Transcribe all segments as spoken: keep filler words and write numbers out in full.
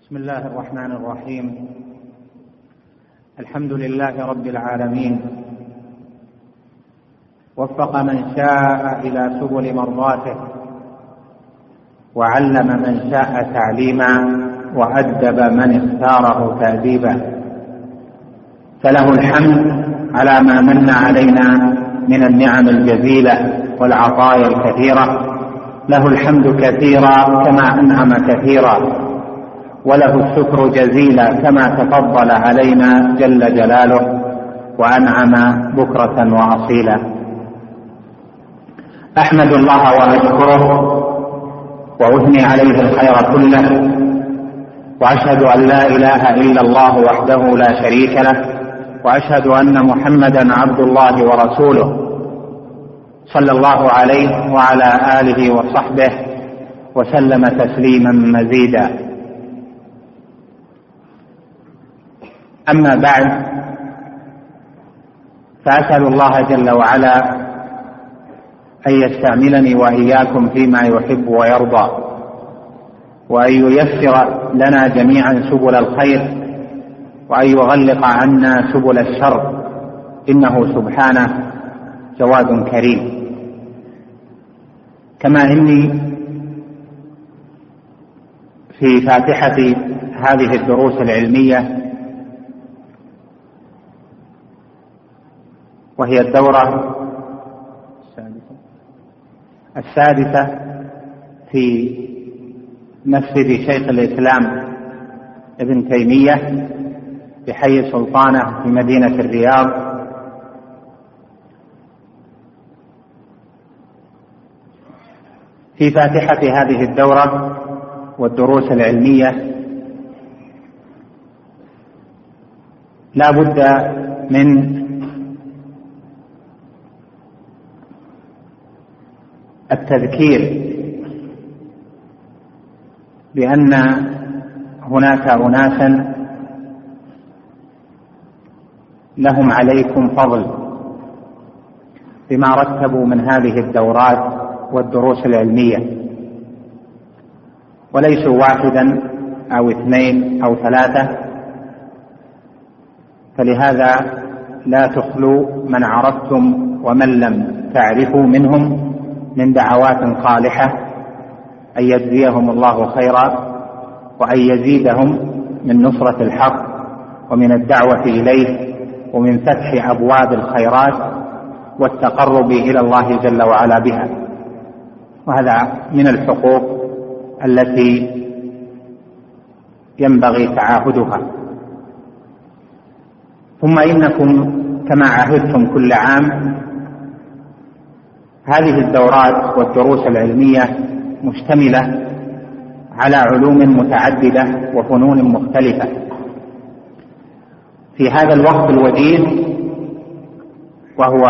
بسم الله الرحمن الرحيم. الحمد لله رب العالمين، وفق من شاء إلى سبل مرضاته، وعلم من شاء تعليما، وأدب من اختاره تأديبا. فله الحمد على ما من علينا من النعم الجزيلة والعطايا الكثيرة، له الحمد كثيرا كما أنعم كثيرا، وله الشكر جزيلا كما تفضل علينا جل جلاله وأنعم بكرة وأصيلا. أحمد الله وأشكره وأثني عليه الخير كله، وأشهد أن لا إله إلا الله وحده لا شريك له، وأشهد أن محمدا عبد الله ورسوله صلى الله عليه وعلى آله وصحبه وسلم تسليما مزيدا. أما بعد، فأسأل الله جل وعلا أن يستعملني وإياكم فيما يحب ويرضى، وأن ييسر لنا جميعا سبل الخير، وأن يغلق عنا سبل الشر، إنه سبحانه جواد كريم. كما إني في فاتحة هذه الدروس العلمية، وهي الدورة السادسة في مسجد شيخ الإسلام ابن تيمية بحي سلطانة في مدينة الرياض، في فاتحة هذه الدورة والدروس العلمية لا بد من التذكير بأن هناك أناسا لهم عليكم فضل بما رتبوا من هذه الدورات والدروس العلمية، وليسوا واحدا أو اثنين أو ثلاثة، فلهذا لا تخلوا من عرفتم ومن لم تعرفوا منهم من دعوات صالحة أن يجزيهم الله خيرا، وأن يزيدهم من نصرة الحق ومن الدعوة إليه ومن فتح أبواب الخيرات والتقرب إلى الله جل وعلا بها. وهذا من الحقوق التي ينبغي تعاهدها. ثم إنكم كما عهدتم كل عام، هذه الدورات والدروس العلمية مشتملة على علوم متعددة وفنون مختلفة. في هذا الوقت الوجيز، وهو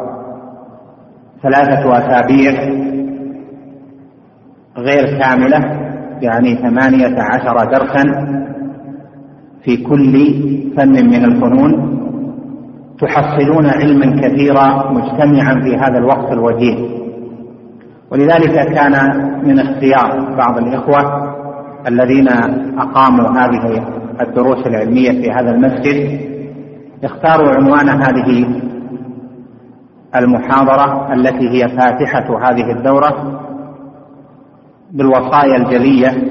ثلاثة أسابيع غير كاملة، يعني ثمانية عشر درسا في كل فن من الفنون، تحصلون علما كثيرا مجتمعا في هذا الوقت الوجيز. ولذلك كان من اختيار بعض الإخوة الذين أقاموا هذه الدروس العلمية في هذا المسجد، اختاروا عنوان هذه المحاضرة التي هي فاتحة هذه الدورة بالوصايا الجلية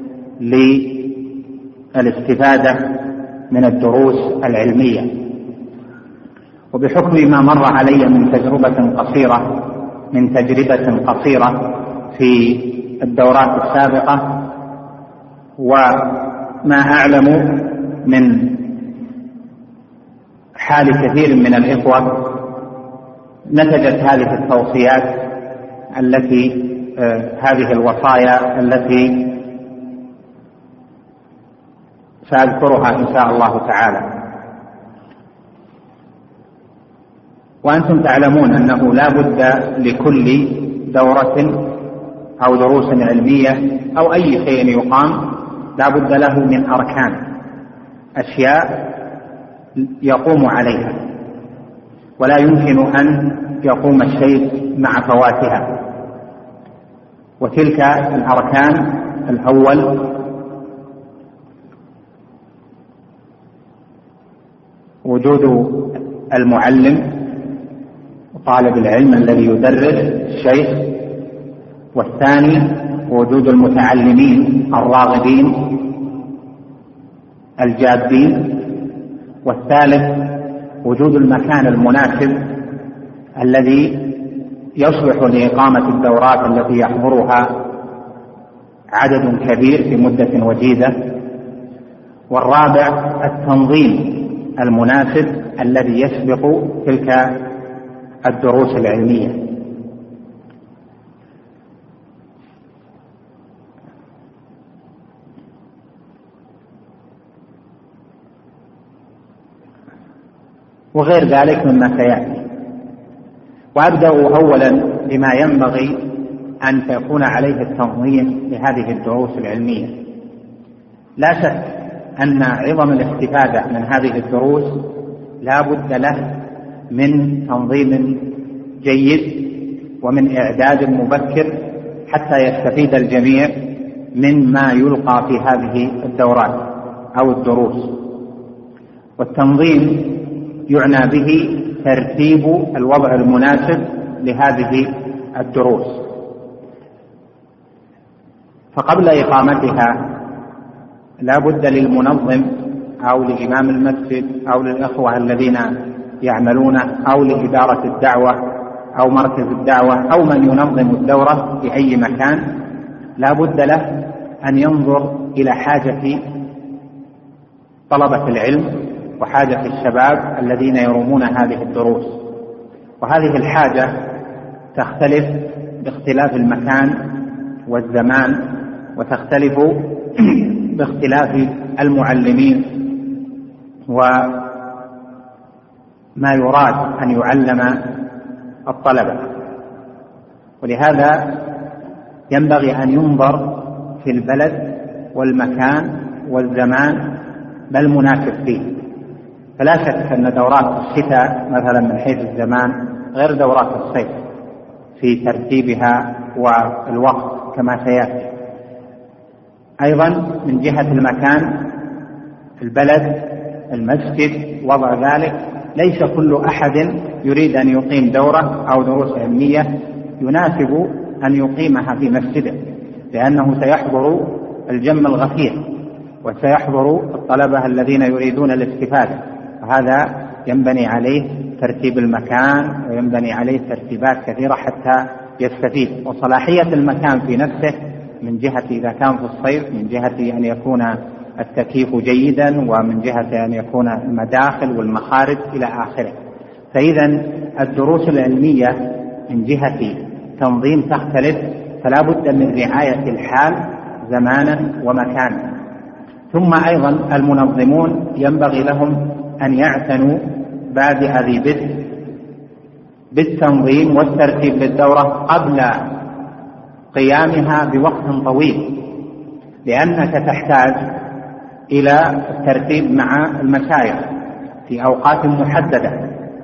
للاستفادة من الدروس العلمية. وبحكم ما مر علي من تجربة قصيرة من تجربة قصيرة في الدورات السابقة، وما أعلم من حال كثير من الإخوة، نتجت هذه التوصيات التي آه هذه الوصايا التي سأذكرها إن شاء الله تعالى. وأنتم تعلمون أنه لا بد لكل دورة أو دروس علمية أو أي شيء يقام لا بد له من أركان، أشياء يقوم عليها، ولا يمكن أن يقوم الشيء مع فواتها. وتلك الأركان: الأول وجود المعلم طالب العلم الذي يدرس الشيخ، والثاني وجود المتعلمين الراغبين الجادين، والثالث وجود المكان المناسب الذي يصلح لإقامة الدورات التي يحضرها عدد كبير في مدة وجيزة، والرابع التنظيم المناسب الذي يسبق تلك الدروس العلمية. وغير ذلك مما سيأتي. وأبدأ أولا بما ينبغي أن تكون عليه التنظيم لهذه الدروس العلمية. لا شك أن عظم الاستفادة من هذه الدروس لا بد له من تنظيم جيد ومن إعداد مبكر حتى يستفيد الجميع مما يلقى في هذه الدورات أو الدروس. والتنظيم يعنى به ترتيب الوضع المناسب لهذه الدروس. فقبل إقامتها لا بد للمنظم أو لإمام المسجد أو للإخوة الذين يعملون أو لإدارة الدعوة أو مركز الدعوة أو من ينظم الدورة في أي مكان، لا بد له أن ينظر إلى حاجة طلبة العلم وحاجة الشباب الذين يرومون هذه الدروس. وهذه الحاجة تختلف باختلاف المكان والزمان، وتختلف باختلاف المعلمين وما يراد أن يعلم الطلبة. ولهذا ينبغي أن ينظر في البلد والمكان والزمان ما المناسب فيه. فلا شك أن دورات الشتاء مثلا من حيث الزمان غير دورات الصيف في ترتيبها والوقت كما سيأتي. أيضا من جهة المكان، البلد، المسجد، وضع ذلك، ليس كل أحد يريد أن يقيم دورة أو دروس علمية يناسب أن يقيمها في مسجده، لأنه سيحضر الجم الغفير وسيحضر الطلبة الذين يريدون الاستفادة، وهذا ينبني عليه ترتيب المكان وينبني عليه ترتيبات كثيرة حتى يستفيد. وصلاحية المكان في نفسه من جهة إذا كان في الصيف، من جهة أن يكون التكييف جيدا، ومن جهة أن يكون المداخل والمخارج إلى آخره. فإذا الدروس العلمية من جهة تنظيم تختلف، فلا بد من رعاية الحال زمانا ومكانا. ثم أيضا المنظمون ينبغي لهم أن يعتنوا بعد هذه بدء بالتنظيم والترتيب للدورة قبل قيامها بوقت طويل، لأنك تحتاج إلى الترتيب مع المشايخ في أوقات محددة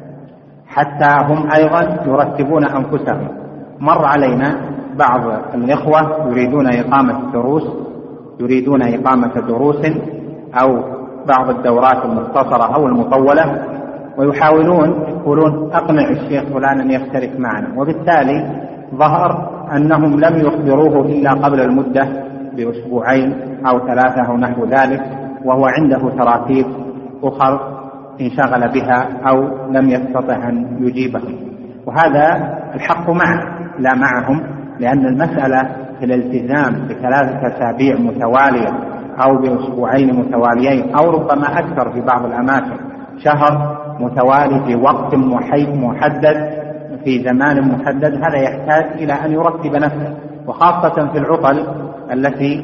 حتى هم أيضا يرتبون أنفسهم. مر علينا بعض الإخوة يريدون إقامة الدروس يريدون إقامة دروس أو بعض الدورات المختصرة أو المطولة، ويحاولون يقولون أقنع الشيخ فلان أن يشترك معنا، وبالتالي ظهر أنهم لم يخبروه إلا قبل المدة بأسبوعين أو ثلاثة أو نحو ذلك، وهو عنده تراتيب أخر انشغل بها أو لم يستطع أن يجيبهم. وهذا الحق معه لا معهم، لأن المسألة في الالتزام بثلاثة أسابيع متوالية أو بأسبوعين متواليين أو ربما أكثر في بعض الأماكن، شهر متوالي في وقت محدد في زمان محدد، هذا يحتاج إلى أن يرتب نفسه، وخاصة في العطل التي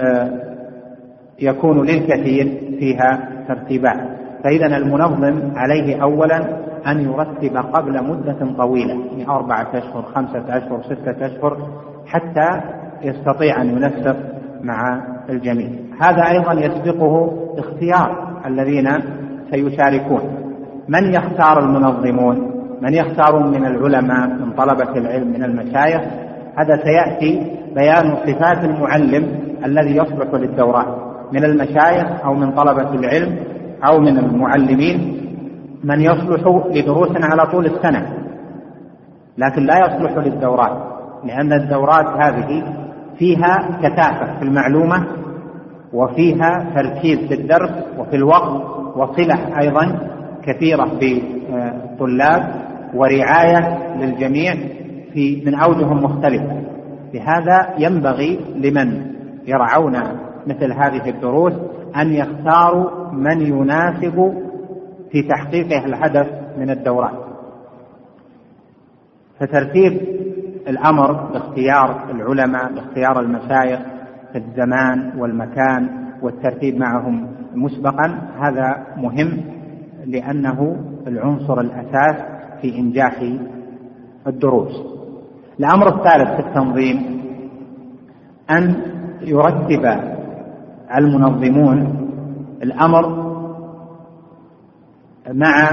يكون للكثير فيها ترتيبات. فإذا المنظم عليه أولا أن يرتب قبل مدة طويلة، من أربعة أشهر، خمسة أشهر، ستة أشهر، حتى يستطيع أن ينسق مع الجميع. هذا أيضا يسبقه اختيار الذين سيشاركون. من يختار المنظمون؟ من يختارون من العلماء، من طلبة العلم، من المشايخ؟ هذا سيأتي بيان صفات المعلم الذي يصلح للدورات، من المشايخ أو من طلبة العلم أو من المعلمين من يصلح لدروس على طول السنة، لكن لا يصلح للدورات، لأن الدورات هذه فيها كثافة في المعلومة، وفيها تركيز في الدرس وفي الوقت، وصلة أيضا كثيرة بالطلاب، ورعاية للجميع في من أوجه مختلفة. لهذا ينبغي لمن يرعون مثل هذه الدروس أن يختاروا من يناسب في تحقيق الهدف من الدورات. فترتيب الأمر باختيار العلماء، باختيار المشايخ في الزمان والمكان والترتيب معهم مسبقا، هذا مهم لأنه العنصر الأساس في إنجاح الدروس. الأمر الثالث في التنظيم أن يرتب المنظمون الأمر مع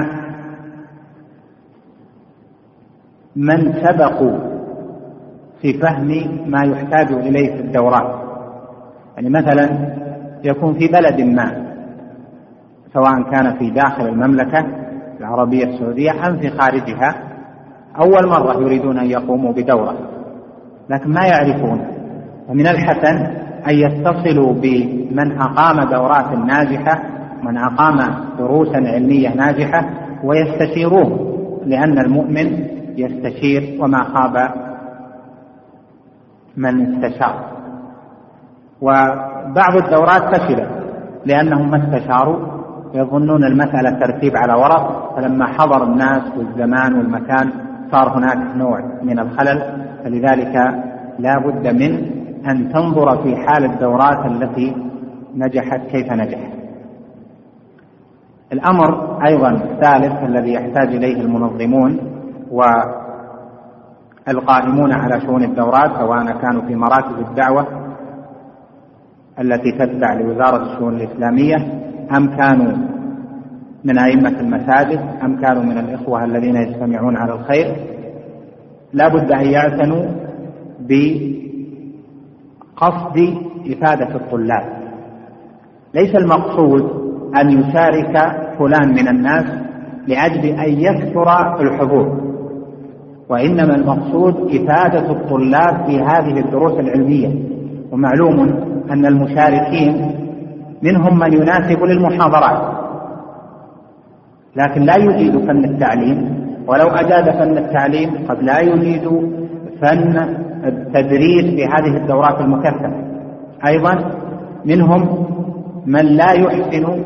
من سبقوا في فهم ما يحتاج إليه في الدورات. يعني مثلا يكون في بلد ما، سواء كان في داخل المملكة العربية السعودية أم في خارجها، أول مرة يريدون أن يقوموا بدورة لكن ما يعرفون، ومن الحسن أن يتصلوا بمن أقام دورات ناجحة، من أقام دروسا علمية ناجحة، ويستشيروه، لأن المؤمن يستشير وما خاب من استشار. وبعض الدورات فشلت لأنهم ما استشاروا، يظنون المسألة ترتيب على ورق، فلما حضر الناس والزمان والمكان صار هناك نوع من الخلل. فلذلك لا بد من أن تنظر في حال الدورات التي نجحت كيف نجحت. الأمر أيضا الثالث الذي يحتاج إليه المنظمون والقائمون على شؤون الدورات، سواء كانوا في مراكز الدعوة التي تتبع لوزارة الشؤون الإسلامية، أم كانوا من أئمة المساجد، أم كانوا من الإخوة الذين يجتمعون على الخير، لا بد أن يعتنوا بقصد إفادة الطلاب. ليس المقصود أن يشارك فلان من الناس لأجل أن يكثر الحضور، وإنما المقصود إفادة الطلاب في هذه الدروس العلمية. ومعلوم أن المشاركين منهم من يناسب للمحاضرات لكن لا يجيد فن التعليم، ولو أجاد فن التعليم قد لا يجيد فن التدريس في هذه الدورات المكثفة. أيضا منهم من لا يحسن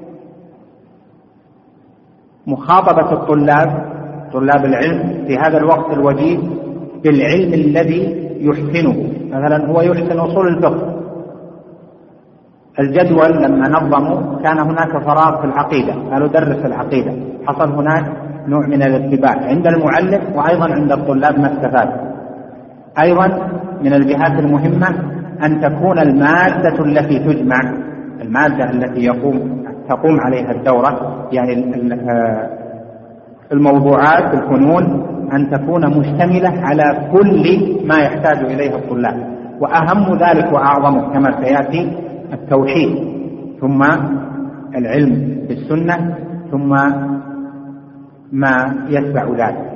مخاطبة الطلاب طلاب العلم في هذا الوقت الوجيز بالعلم الذي يحسنه. مثلا هو يحسن أصول الفقه، الجدول لما نظموا كان هناك فراغ في العقيدة، قالوا درس العقيدة، حصل هناك نوع من الارتباك عند المعلم وأيضا عند الطلاب ما استفاد. أيضا من الجهات المهمة أن تكون المادة التي تجمع، المادة التي يقوم تقوم عليها الدورة، يعني الموضوعات الفنون، أن تكون مشتملة على كل ما يحتاج إليه الطلاب، وأهم ذلك وأعظمه كما سيأتي التوحيد، ثم العلم بالسنة، ثم ما يتبع ذلك.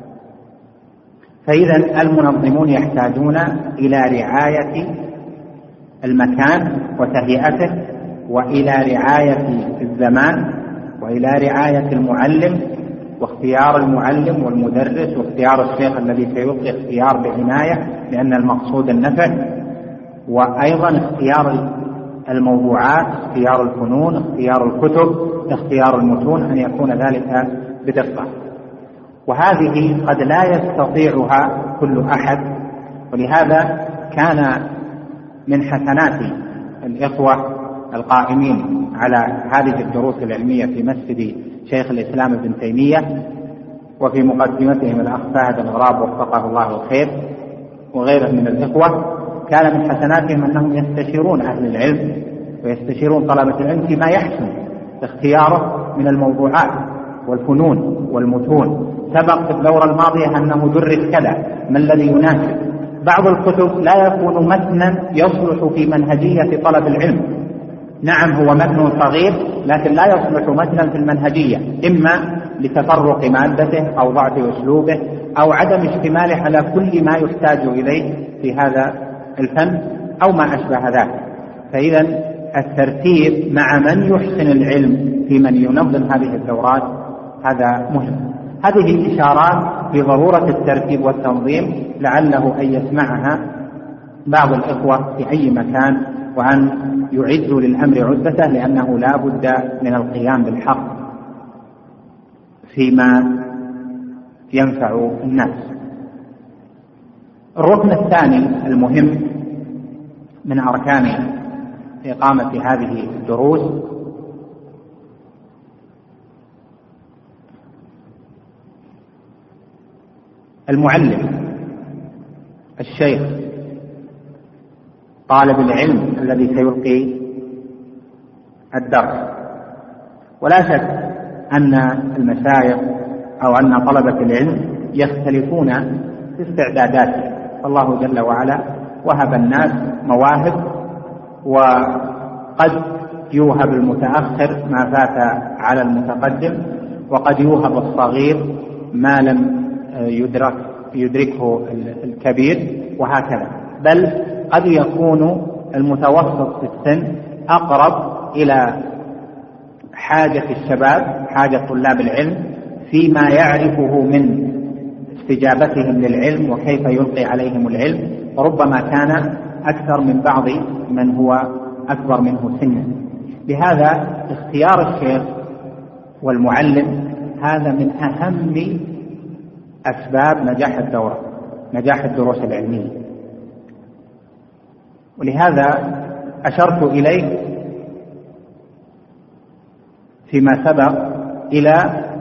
فإذا المنظمون يحتاجون إلى رعاية المكان وتهيئته، وإلى رعاية الزمان، وإلى رعاية المعلم واختيار المعلم والمدرس، واختيار الشيخ الذي سيلقي اختيار بعناية لأن المقصود النفع، وأيضا اختيار الموضوعات، اختيار الفنون، اختيار الكتب، اختيار المتون، أن يكون ذلك بدقة. وهذه قد لا يستطيعها كل أحد، ولهذا كان من حسنات الإخوة القائمين على هذه الدروس العلمية في مسجد شيخ الإسلام ابن تيمية، وفي مقدمتهم الأخ فهد الغراب وفقه الله الخير وغيره من الإخوة، كان من حسناتهم أنهم يستشيرون أهل العلم ويستشيرون طلبة العلم فيما يحسن اختياره من الموضوعات والفنون والمتون. سبق في الدورة الماضية أنه درس كذا، ما الذي يناسب. بعض الكتب لا يكون متنا يصلح في منهجية طلب العلم، نعم هو متن صغير لكن لا يصلح متنا في المنهجية، إما لتفرق مادته أو ضعف أسلوبه أو عدم اشتماله على كل ما يحتاج إليه في هذا الفن أو ما أشبه ذلك. فإذا الترتيب مع من يحسن العلم في من ينظم هذه الدورات هذا مهم. هذه إشارات بضرورة الترتيب والتنظيم لعله أن يسمعها بعض الإخوة في أي مكان، وأن يعدوا للأمر عدته، لأنه لا بد من القيام بالحق فيما ينفع الناس. الركن الثاني المهم من أركان إقامة هذه الدروس المعلم، الشيخ، طالب العلم الذي سيلقي الدرس. ولا شك أن المشايخ أو أن طلبة العلم يختلفون في استعداداتهم، فالله جل وعلا وهب الناس مواهب، وقد يوهب المتأخر ما فات على المتقدم، وقد يوهب الصغير ما لم يدرك يدركه الكبير، وهكذا. بل قد يكون المتوسط في السن أقرب إلى حاجة الشباب، حاجة طلاب العلم، فيما يعرفه من استجابتهم للعلم وكيف يلقي عليهم العلم، وربما كان أكثر من بعض من هو أكبر منه سنا. لهذا اختيار الشيخ والمعلم هذا من أهم أسباب نجاح الدورة، نجاح الدروس العلمية. ولهذا أشرت إليه فيما سبق إلى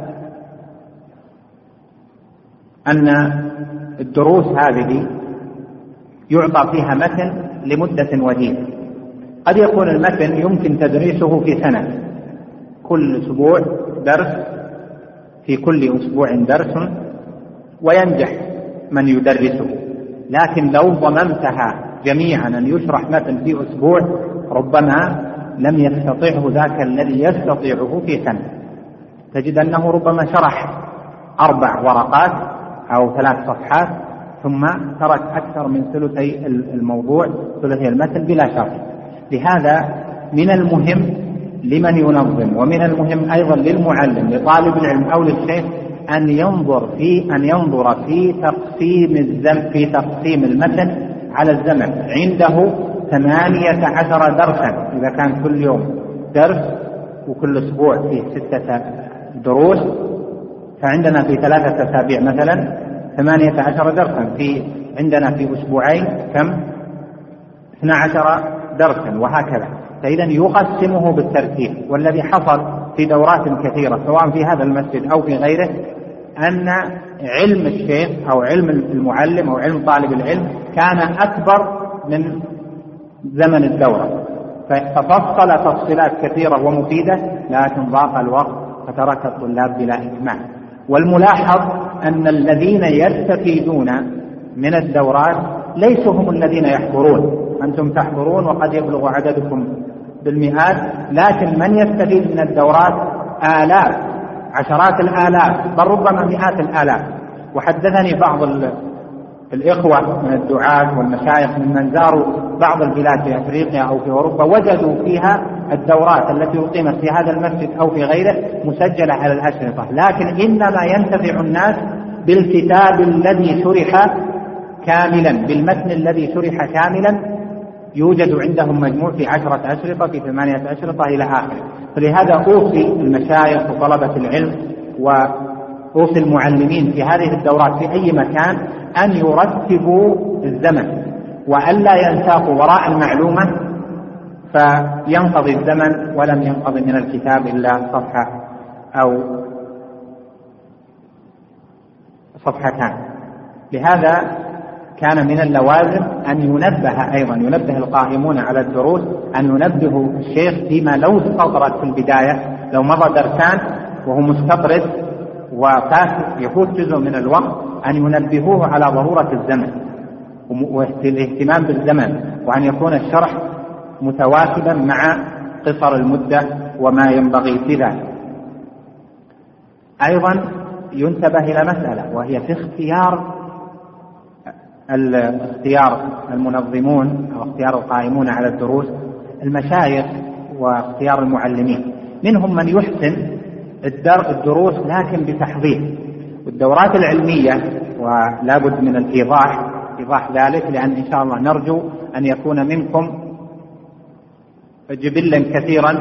أن الدروس هذه يعطى فيها متن لمدة وجيزة. قد يكون المتن يمكن تدريسه في سنة، كل أسبوع درس، في كل أسبوع درس، وينجح من يدرسه. لكن لو ضممتها جميعا أن يشرح متن في أسبوع ربما لم يستطيعه ذاك الذي يستطيعه في سنة. تجد أنه ربما شرح أربع ورقات أو ثلاث صفحات ثم ترك أكثر من ثلثي الموضوع، ثلثي المتن بلا شرح. لهذا من المهم لمن ينظم، ومن المهم أيضا للمعلم لطالب العلم أو للشيخ أن ينظر في أن ينظر في تقسيم الزمن، في تقسيم المتن على الزمن. عنده ثمانية عشر درسا إذا كان كل يوم درس وكل أسبوع فيه ستة دروس، فعندنا في ثلاثة أسابيع مثلا ثمانية عشر درسا، في عندنا في أسبوعين كم؟ اثنا عشر درسا، وهكذا. فإذا يقسمه بالترتيب. والذي حصل في دورات كثيرة سواء في هذا المسجد أو في غيره أن علم الشيخ أو علم المعلم أو علم طالب العلم كان أكبر من زمن الدورة، ففصل تفصيلات كثيرة ومفيدة، لكن ضاق الوقت فترك الطلاب بلا إكمال. والملاحظ أن الذين يستفيدون من الدورات ليسوا هم الذين يحضرون. أنتم تحضرون وقد يبلغ عددكم بالمئات، لكن من يستفيد من الدورات آلاف، عشرات الآلاف، بل ربما مئات الآلاف. وحدثني بعض الإخوة من الدعاة والمشايخ ممن زاروا بعض البلاد في أفريقيا أو في أوروبا وجدوا فيها الدورات التي أقيمت في هذا المسجد أو في غيره مسجلة على الأشرطة، لكن إنما ينتفع الناس بالكتاب الذي شرح كاملا، بالمتن الذي شرح كاملا، يوجد عندهم مجموع في عشرة أشرطة، في ثمانية أشرطة إلى آخره. فلهذا أوصي المشايخ وطلبة العلم وأوصي المعلمين في هذه الدورات في أي مكان أن يرتبوا الزمن، وألا ينساقوا وراء المعلومة فينقضي الزمن ولم ينقضي من الكتاب إلا صفحة أو صفحتان. لهذا كان من اللوازم أن ينبه أيضا ينبه القائمون على الدروس أن ينبهوا الشيخ فيما لو استطرد في البداية، لو مضى درسان وهو مستطرد وفات يفوت جزء من الوقت، أن ينبهوه على ضرورة الزمن والاهتمام بالزمن، وأن يكون الشرح متواكبا مع قصر المدة وما ينبغي في ذلك. أيضا ينتبه إلى مسألة، وهي في اختيار اختيار المنظمون أو اختيار القائمون على الدروس المشايخ واختيار المعلمين. منهم من يحسن الدروس لكن بتحضير، والدورات العلمية ولا بد من الإيضاح إيضاح ذلك، لأن إن شاء الله نرجو أن يكون منكم جبلا كثيرا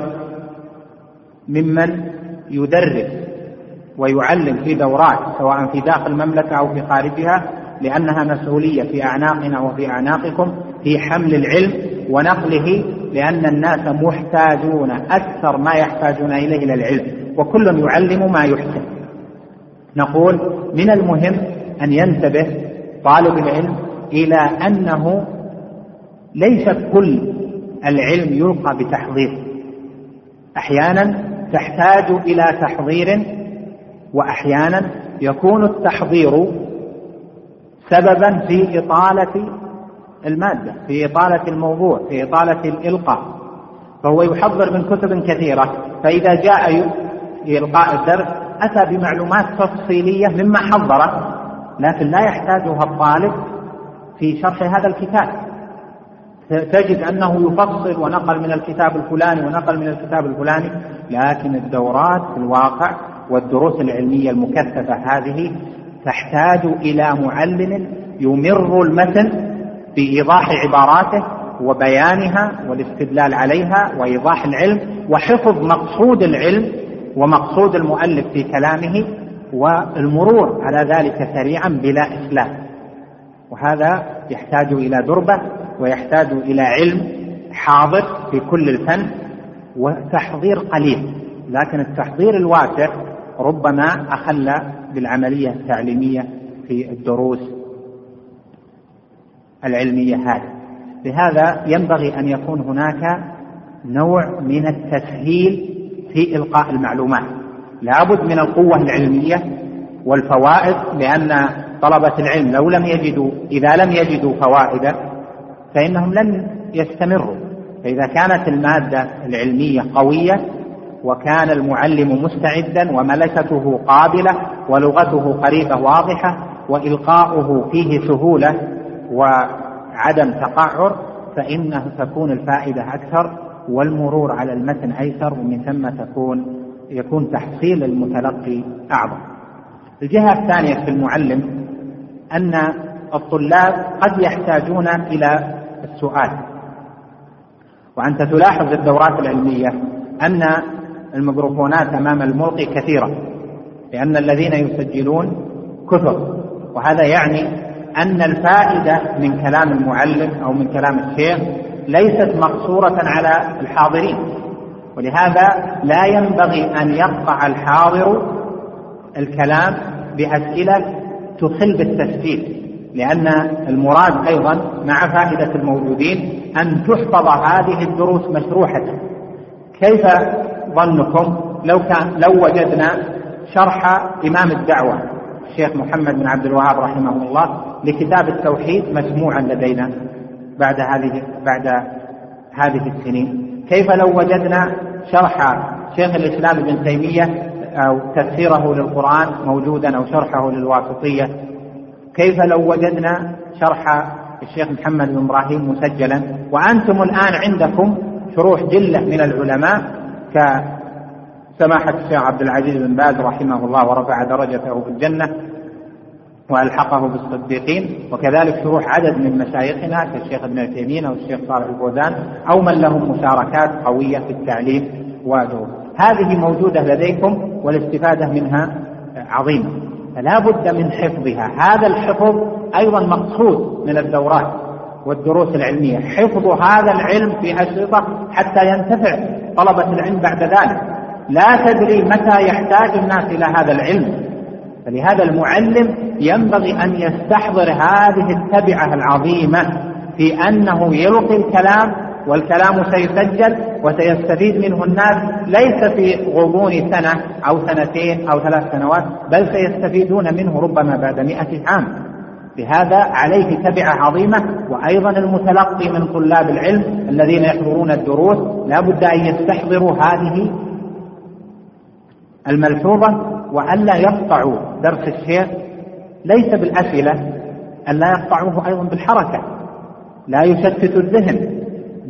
ممن يدرس ويعلم في دورات سواء في داخل المملكة أو في خارجها، لأنها مسؤولية في أعناقنا وفي أعناقكم في حمل العلم ونقله، لأن الناس محتاجون أكثر ما يحتاجون إليه إلى العلم، وكل يعلم ما يحسن. نقول من المهم أن ينتبه طالب العلم إلى أنه ليس كل العلم يلقى بتحضير، أحيانا تحتاج إلى تحضير، وأحيانا يكون التحضير سببا في إطالة المادة، في إطالة الموضوع، في إطالة الإلقاء، فهو يحضر من كتب كثيرة، فإذا جاء إلقاء الدرس أتى بمعلومات تفصيلية مما حضره، لكن لا يحتاجها الطالب في شرح هذا الكتاب. تجد أنه يفصل ونقل من الكتاب الفلاني ونقل من الكتاب الفلاني، لكن الدورات في الواقع والدروس العلمية المكثفة هذه تحتاج إلى معلم يمر المتن بإيضاح عباراته وبيانها والاستدلال عليها وإيضاح العلم وحفظ مقصود العلم ومقصود المؤلف في كلامه والمرور على ذلك سريعا بلا إسلاف. وهذا يحتاج إلى دربة ويحتاج إلى علم حاضر في كل الفن وتحضير قليل، لكن التحضير الواسع ربما أخل بالعملية التعليمية في الدروس العلمية هذه. لهذا ينبغي أن يكون هناك نوع من التسهيل في إلقاء المعلومات، لابد من القوة العلمية والفوائد، لأن طلبة العلم لو لم يجدوا إذا لم يجدوا فوائدا فإنهم لن يستمروا. فإذا كانت المادة العلمية قوية وكان المعلم مستعدا وملكته قابلة ولغته قريبة واضحة وإلقاؤه فيه سهولة وعدم تقعر، فإنه تكون الفائدة أكثر والمرور على المتن أيسر، ومن ثم تكون يكون تحصيل المتلقي أعظم. الجهة الثانية في المعلم أن الطلاب قد يحتاجون إلى السؤال، وأنت تلاحظ الدورات العلمية أن الميكروفونات أمام الملقي كثيرة، لأن الذين يسجلون كثر، وهذا يعني أن الفائدة من كلام المعلم أو من كلام الشيخ ليست مقصورة على الحاضرين، ولهذا لا ينبغي أن يقطع الحاضر الكلام بأسئلة تخل بالتسجيل، لأن المراد أيضا مع فائدة الموجودين أن تحفظ هذه الدروس مشروحة. كيف ظنكم لو كان لو وجدنا شرح إمام الدعوة الشيخ محمد بن عبد الوهاب رحمه الله لكتاب التوحيد مسموعا لدينا بعد هذه بعد هذه السنين؟ كيف لو وجدنا شرح شيخ الإسلام ابن تيمية أو تفسيره للقرآن موجودا أو شرحه للواسطية؟ كيف لو وجدنا شرح الشيخ محمد بن إبراهيم مسجلا؟ وأنتم الآن عندكم شروح جلة من العلماء كسماحة الشيخ عبد العزيز بن باز رحمه الله ورفع درجته في الجنة وألحقه بالصديقين، وكذلك شروح عدد من مشايخنا كالشيخ ابن تيمية أو الشيخ صالح الفوزان أو من لهم مشاركات قوية في التعليم ودور. هذه موجودة لديكم والاستفادة منها عظيمة، فلا بد من حفظها. هذا الحفظ أيضا مقصود من الدورات والدروس العلمية، حفظ هذا العلم في أشرطة حتى ينتفع طلبة العلم بعد ذلك. لا تدري متى يحتاج الناس إلى هذا العلم، فلهذا المعلم ينبغي أن يستحضر هذه التبعة العظيمة في أنه يلقي الكلام والكلام سيسجل وسيستفيد منه الناس، ليس في غضون سنة أو سنتين أو ثلاث سنوات، بل سيستفيدون منه ربما بعد مئة عام. بهذا عليه تبعة عظيمة. وأيضا المتلقي من طلاب العلم الذين يحضرون الدروس لا بد أن يستحضروا هذه الملحوظة وألا يقطعوا درس الشيخ ليس بالأسئلة، ألا يقطعوه أيضا بالحركة، لا يشتت الذهن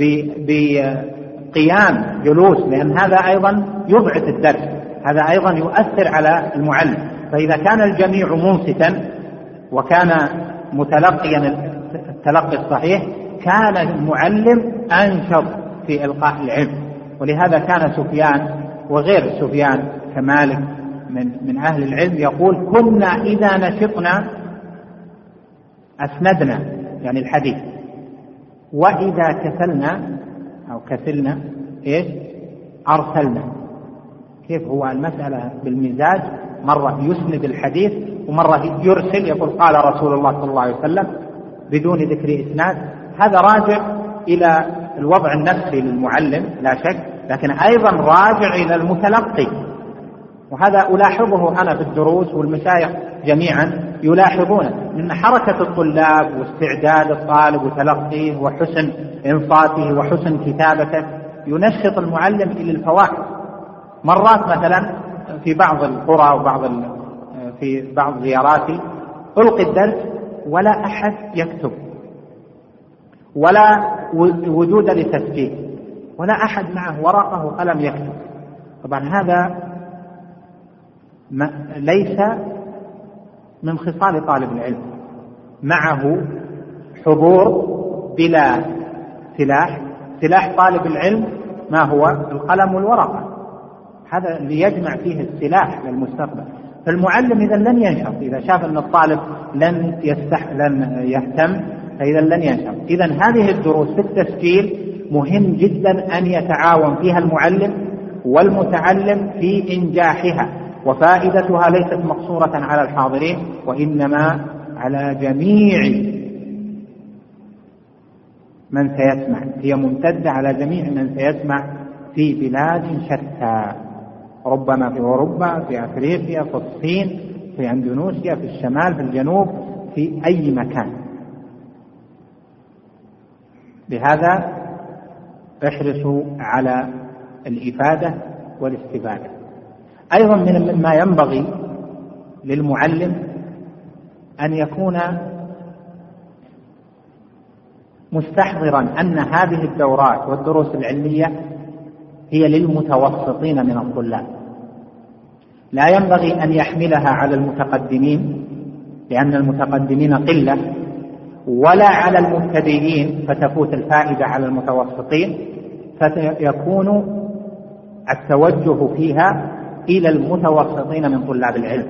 بقيام جلوس، لأن هذا أيضا يبعد الدرس، هذا أيضا يؤثر على المعلم. فإذا كان الجميع منصتا وكان متلقيا التلقي الصحيح كان المعلم أنشط في إلقاء العلم. ولهذا كان سفيان وغير سفيان كمالك من, من أهل العلم يقول: كنا إذا نشطنا أسندنا، يعني الحديث، وإذا كسلنا أو كسلنا إيش أرسلنا. كيف هو المسألة بالمزاج، مرة يسند الحديث ومرة يرسل، يقول قال رسول الله صلى الله عليه وسلم بدون ذكر إسناد. هذا راجع إلى الوضع النفسي للمعلم لا شك، لكن أيضا راجع إلى المتلقي، وهذا ألاحظه أنا في الدروس والمشايخ جميعا يلاحظون أن حركة الطلاب واستعداد الطالب وتلقيه وحسن إنصاته وحسن كتابته ينشط المعلم إلى الفوائد. مرات مثلا في بعض القرى وبعض في بعض زياراتي ألقي الدرس ولا أحد يكتب ولا وجود لتسجيل ولا أحد معه ورقة وقلم يكتب. طبعا هذا ليس من خصال طالب العلم، معه حضور بلا سلاح. سلاح طالب العلم ما هو؟ القلم والورقة، هذا اللي يجمع فيه السلاح للمستقبل. فالمعلم إذا لن ينشط، إذا شاف أن الطالب لن, يستح... لن يهتم فإذا لن ينشط. إذا هذه الدروس في التسجيل مهم جدا أن يتعاون فيها المعلم والمتعلم في إنجاحها، وفائدتها ليست مقصورة على الحاضرين وإنما على جميع من سيسمع، هي ممتدة على جميع من سيسمع في بلاد شتى، ربما في أوروبا، في أفريقيا، في الصين، في أندونيسيا، في الشمال، في الجنوب، في أي مكان. بهذا احرصوا على الإفادة والاستفادة. أيضا من مما ينبغي للمعلم أن يكون مستحضرا أن هذه الدورات والدروس العلمية هي للمتوسطين من الطلاب، لا ينبغي أن يحملها على المتقدمين لأن المتقدمين قلة، ولا على المبتدئين فتفوت الفائدة على المتوسطين، فيكون التوجه فيها إلى المتوسطين من طلاب العلم.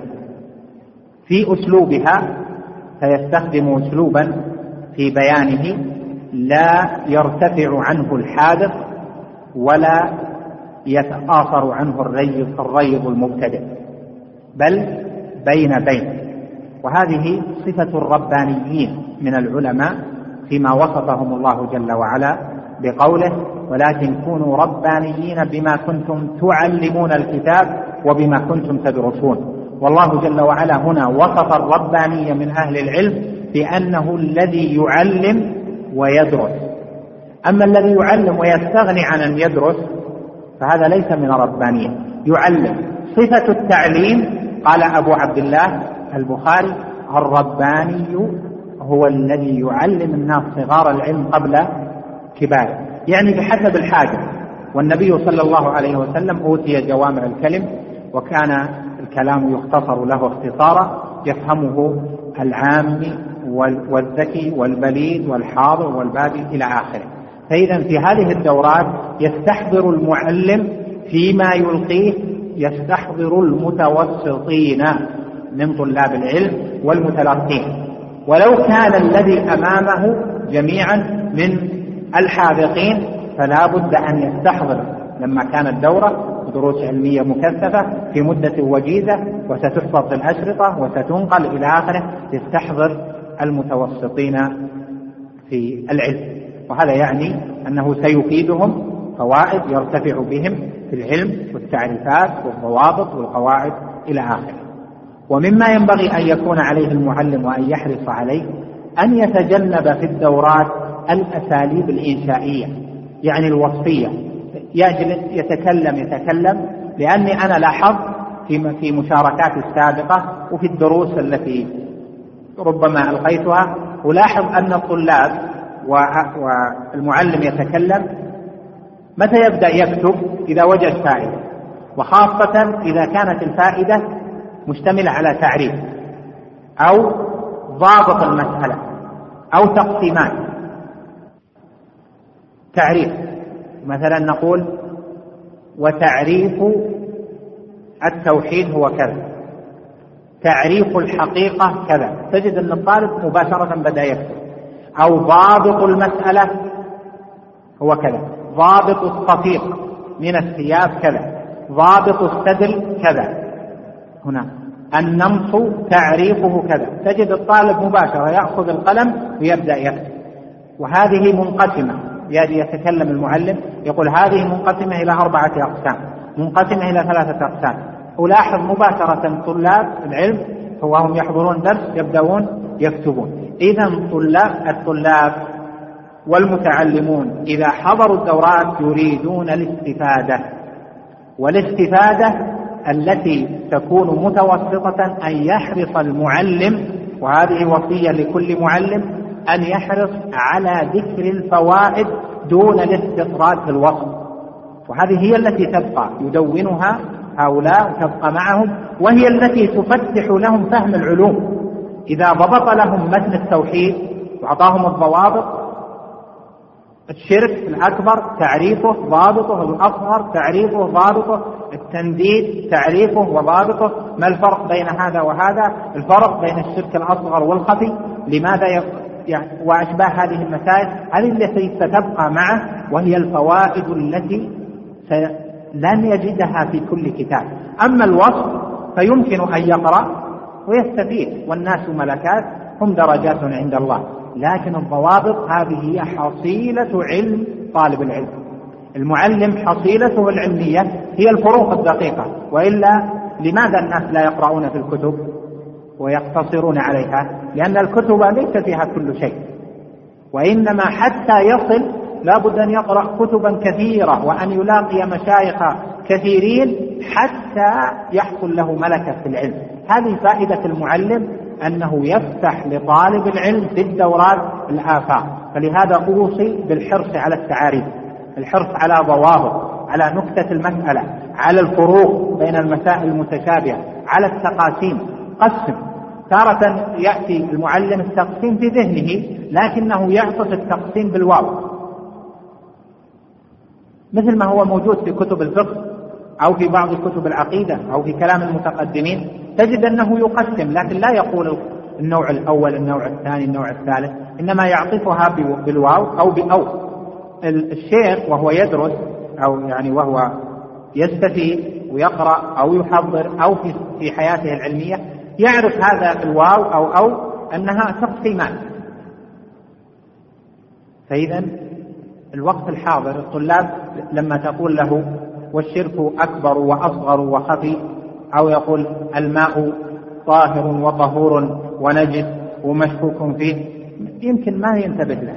في أسلوبها فيستخدم أسلوبا في بيانه لا يرتفع عنه الحاذق ولا يتقاصر عنه الريض الريض المبتدئ، بل بين بين. وهذه صفة الربانيين من العلماء فيما وصفهم الله جل وعلا بقوله: ولكن كونوا ربانيين بما كنتم تعلمون الكتاب وبما كنتم تدرسون. والله جل وعلا هنا وصف الرباني من أهل العلم بأنه الذي يعلم ويدرس. أما الذي يعلم ويستغني عن أن يدرس فهذا ليس من الربانية. يعلم صفة التعليم، قال أبو عبد الله البخاري: الرباني هو الذي يعلم الناس صغار العلم قبل كباره، يعني بحسب الحاجة. والنبي صلى الله عليه وسلم أوتي جوامع الكلم، وكان الكلام يختصر له اختصارا يفهمه العامي والذكي والبليد والحاضر والبادي إلى آخره. فإذا في هذه الدورات يستحضر المعلم فيما يلقيه، يستحضر المتوسطين من طلاب العلم والمتلقين، ولو كان الذي أمامه جميعا من الحاذقين فلا بد أن يستحضر لما كانت دورة دروس علمية مكثفة في مدة وجيزة وستحفظ في الأشرطة وستنقل إلى آخره، يستحضر المتوسطين في العلم. وهذا يعني أنه سيفيدهم فوائد يرتفع بهم في العلم والتعريفات والضوابط والقواعد إلى آخره. ومما ينبغي أن يكون عليه المعلم وأن يحرص عليه أن يتجنب في الدورات الأساليب الإنشائية، يعني الوصفية، يجلس يتكلم يتكلم لأني أنا لاحظت في مشاركات السابقة وفي الدروس التي ربما ألقيتها، ألاحظ أن الطلاب والمعلم يتكلم متى يبدأ يكتب؟ إذا وجد فائدة، وخاصة إذا كانت الفائدة مشتملة على تعريف أو ضابط المسألة أو تقسيمات. تعريف مثلا نقول وتعريف التوحيد هو كذا، تعريف الحقيقة كذا، تجد أن الطالب مباشرة بدأ يكتب. أو ضابط المسألة هو كذا، ضابط الصفيق من الثياب كذا، ضابط السدل كذا. هنا النمص تعريفه كذا، تجد الطالب مباشرة يأخذ القلم ويبدأ يكتب. وهذه منقسمة، يتكلم المعلم يقول هذه منقسمة إلى أربعة أقسام، منقسمة إلى ثلاثة أقسام. ألاحظ مباشرة طلاب العلم وهم يحضرون درس يبدأون يكتبون. إذن طلاب الطلاب والمتعلمون إذا حضروا الدورات يريدون الاستفادة، والاستفادة التي تكون متوسطة أن يحرص المعلم، وهذه وصية لكل معلم، أن يحرص على ذكر الفوائد دون الاستطراد في الوصف. وهذه هي التي تبقى يدونها هؤلاء تبقى معهم، وهي التي تفتح لهم فهم العلوم. إذا ضبط لهم متن التوحيد وأعطاهم الضوابط، الشرك الأكبر تعريفه ضابطه، الأصغر تعريفه ضابطه، التنديد تعريفه وضابطه، ما الفرق بين هذا وهذا، الفرق بين الشرك الأصغر والخفي، لماذا يعني، وأشباه هذه المسائل. هذه التي ستبقى معه، وهي الفوائد التي لن يجدها في كل كتاب. أما الوصف فيمكن أن يقرأ ويستفيد، والناس ملكات هم درجات عند الله، لكن الضوابط هذه هي حصيلة علم طالب العلم. المعلم حصيلته العلمية هي الفروق الدقيقة، وإلا لماذا الناس لا يقرؤون في الكتب ويقتصرون عليها؟ لأن الكتب ليس فيها كل شيء، وإنما حتى يصل لابد أن يقرأ كتبا كثيرة وأن يلاقي مشايخ كثيرين حتى يحصل له ملكة في العلم. هذه فائدة المعلم، أنه يفتح لطالب العلم في الدورات الآفاق. فلهذا أوصي بالحرص على التعاريف، الحرص على ضوابط، على نكتة المسألة، على الفروق بين المسائل المتشابهة، على التقاسيم. قسم، تارة يأتي المعلم التقسيم في ذهنه لكنه يعطف التقسيم بالواو، مثل ما هو موجود في كتب الفقه أو في بعض كتب العقيدة أو في كلام المتقدمين، تجد أنه يقسم لكن لا يقول النوع الأول النوع الثاني النوع الثالث، إنما يعطفها بالواو أو بأو. الشيخ وهو يدرس أو يعني وهو يستفيد ويقرأ أو يحضر أو في حياته العلمية يعرف هذا الواو أو أو أنها تقسيمان. فإذا الوقت الحاضر الطلاب لما تقول له والشرك أكبر وأصغر وخفي، أو يقول الماء طاهر وطهور ونجس ومشكوك فيه، يمكن ما ينتبه له،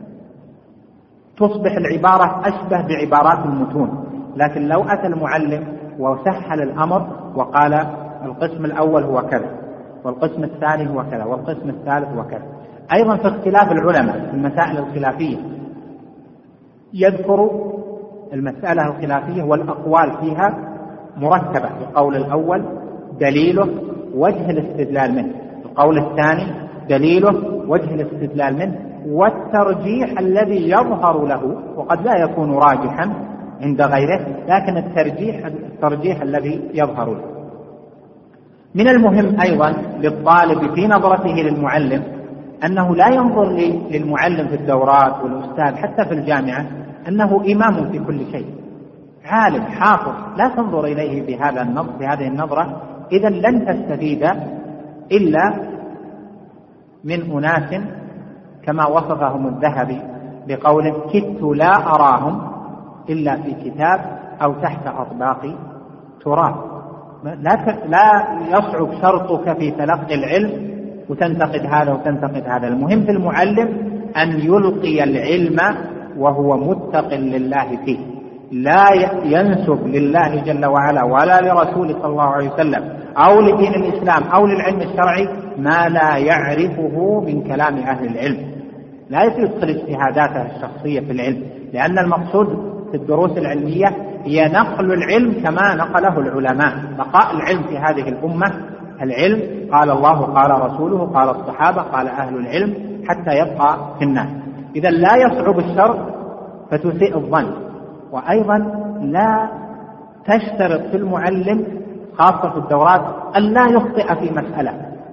تصبح العبارة أشبه بعبارات المتون. لكن لو أتى المعلم وسهل الأمر وقال القسم الأول هو كذا، والقسم الثاني هو كذا، والقسم الثالث هو كذا. أيضا في اختلاف العلماء في المسائل الخلافية يذكر المسألة الخلافية والأقوال فيها مرتبة. القول الأول دليله وجه الاستدلال منه، القول الثاني دليله وجه الاستدلال منه، والترجيح الذي يظهر له، وقد لا يكون راجحا عند غيره، لكن الترجيح الترجيح الذي يظهر له. من المهم أيضا للطالب في نظرته للمعلم أنه لا ينظر للمعلم في الدورات والأستاذ حتى في الجامعة أنه إمام في كل شيء، عالم حافظ، لا تنظر إليه بهذا النظر بهذه النظرة، إذا لن تستفيد إلا من أناس كما وصفهم الذهبي بقوله كدت لا أراهم إلا في كتاب أو تحت أطباق تراب. لا لا يصعب شرطك في تلقي العلم وتنتقد هذا وتنتقد هذا. المهم في المعلم أن يلقي العلم وهو متق لله فيه، لا ينسب لله جل وعلا ولا لرسوله صلى الله عليه وسلم أو لدين الإسلام أو للعلم الشرعي ما لا يعرفه من كلام أهل العلم، لا يدخل اجتهاداته الشخصية في العلم، لأن المقصود في الدروس العلمية هي نقل العلم كما نقله العلماء، بقاء العلم في هذه الأمة، العلم قال الله قال رسوله قال الصحابة قال أهل العلم حتى يبقى في الناس. إذا لا يصعب الشر فتسيء الظن، وأيضا لا تشترط في المعلم خاصة في الدورات أن لا يخطئ في مسألة،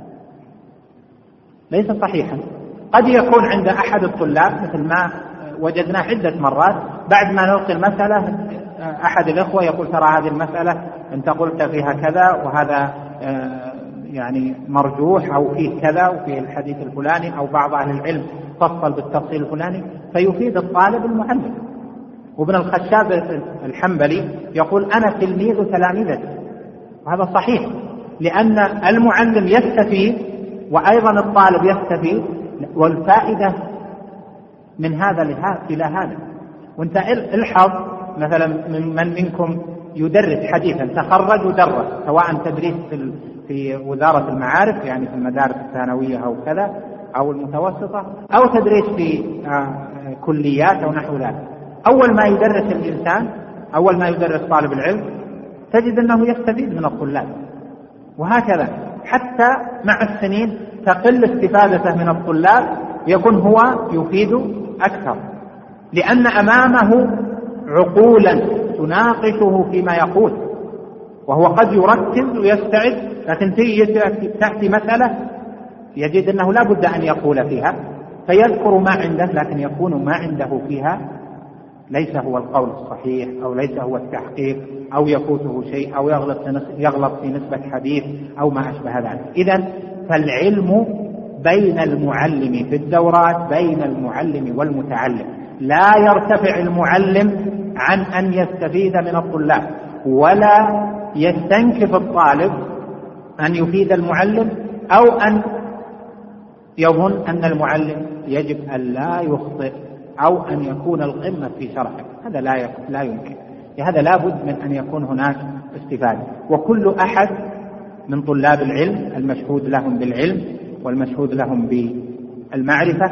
ليس صحيحا. قد يكون عند أحد الطلاب مثل ما وجدنا عدة مرات بعد ما نلقي المسألة أحد الإخوة يقول ترى هذه المسألة أنت قلت فيها كذا وهذا يعني مرجوح أو فيه كذا وفيه الحديث الفلاني، أو بعض أهل العلم فصل بالتفصيل الفلاني، فيفيد الطالب المعلم. وابن الخشاب الحنبلي يقول أنا تلميذ تلامذتي، وهذا صحيح، لأن المعلم يستفيد وأيضا الطالب يستفيد، والفائدة من هذا إلى هذا. وانت الحظ مثلا من منكم يدرس حديثا تخرج ودرس، سواء تدريس في في وزارة المعارف يعني في المدارس الثانوية أو كذا أو المتوسطة، أو تدريس في كليات أو نحو ذلك. أول ما يدرس الإنسان أول ما يدرس طالب العلم تجد أنه يستفيد من الطلاب، وهكذا حتى مع السنين تقل استفادته من الطلاب، يكون هو يفيد أكثر، لأن أمامه عقولا تناقشه فيما يقول، وهو قد يركز ويستعد، لكن تأتي مسألة يجد أنه لا بد أن يقول فيها فيذكر ما عنده، لكن يكون ما عنده فيها ليس هو القول الصحيح أو ليس هو التحقيق أو يفوته شيء أو يغلط يغلط في نسبة حديث أو ما أشبه ذلك. إذن فالعلم بين المعلم في الدورات بين المعلم والمتعلم، لا يرتفع المعلم عن أن يستفيد من الطلاب، ولا يستنكف الطالب أن يفيد المعلم أو أن يظن أن المعلم يجب أن لا يخطئ أو أن يكون القمة في شرحه، هذا لا لا يمكن. لهذا لا بد من أن يكون هناك استفادة. وكل أحد من طلاب العلم المشهود لهم بالعلم والمشهود لهم بالمعرفة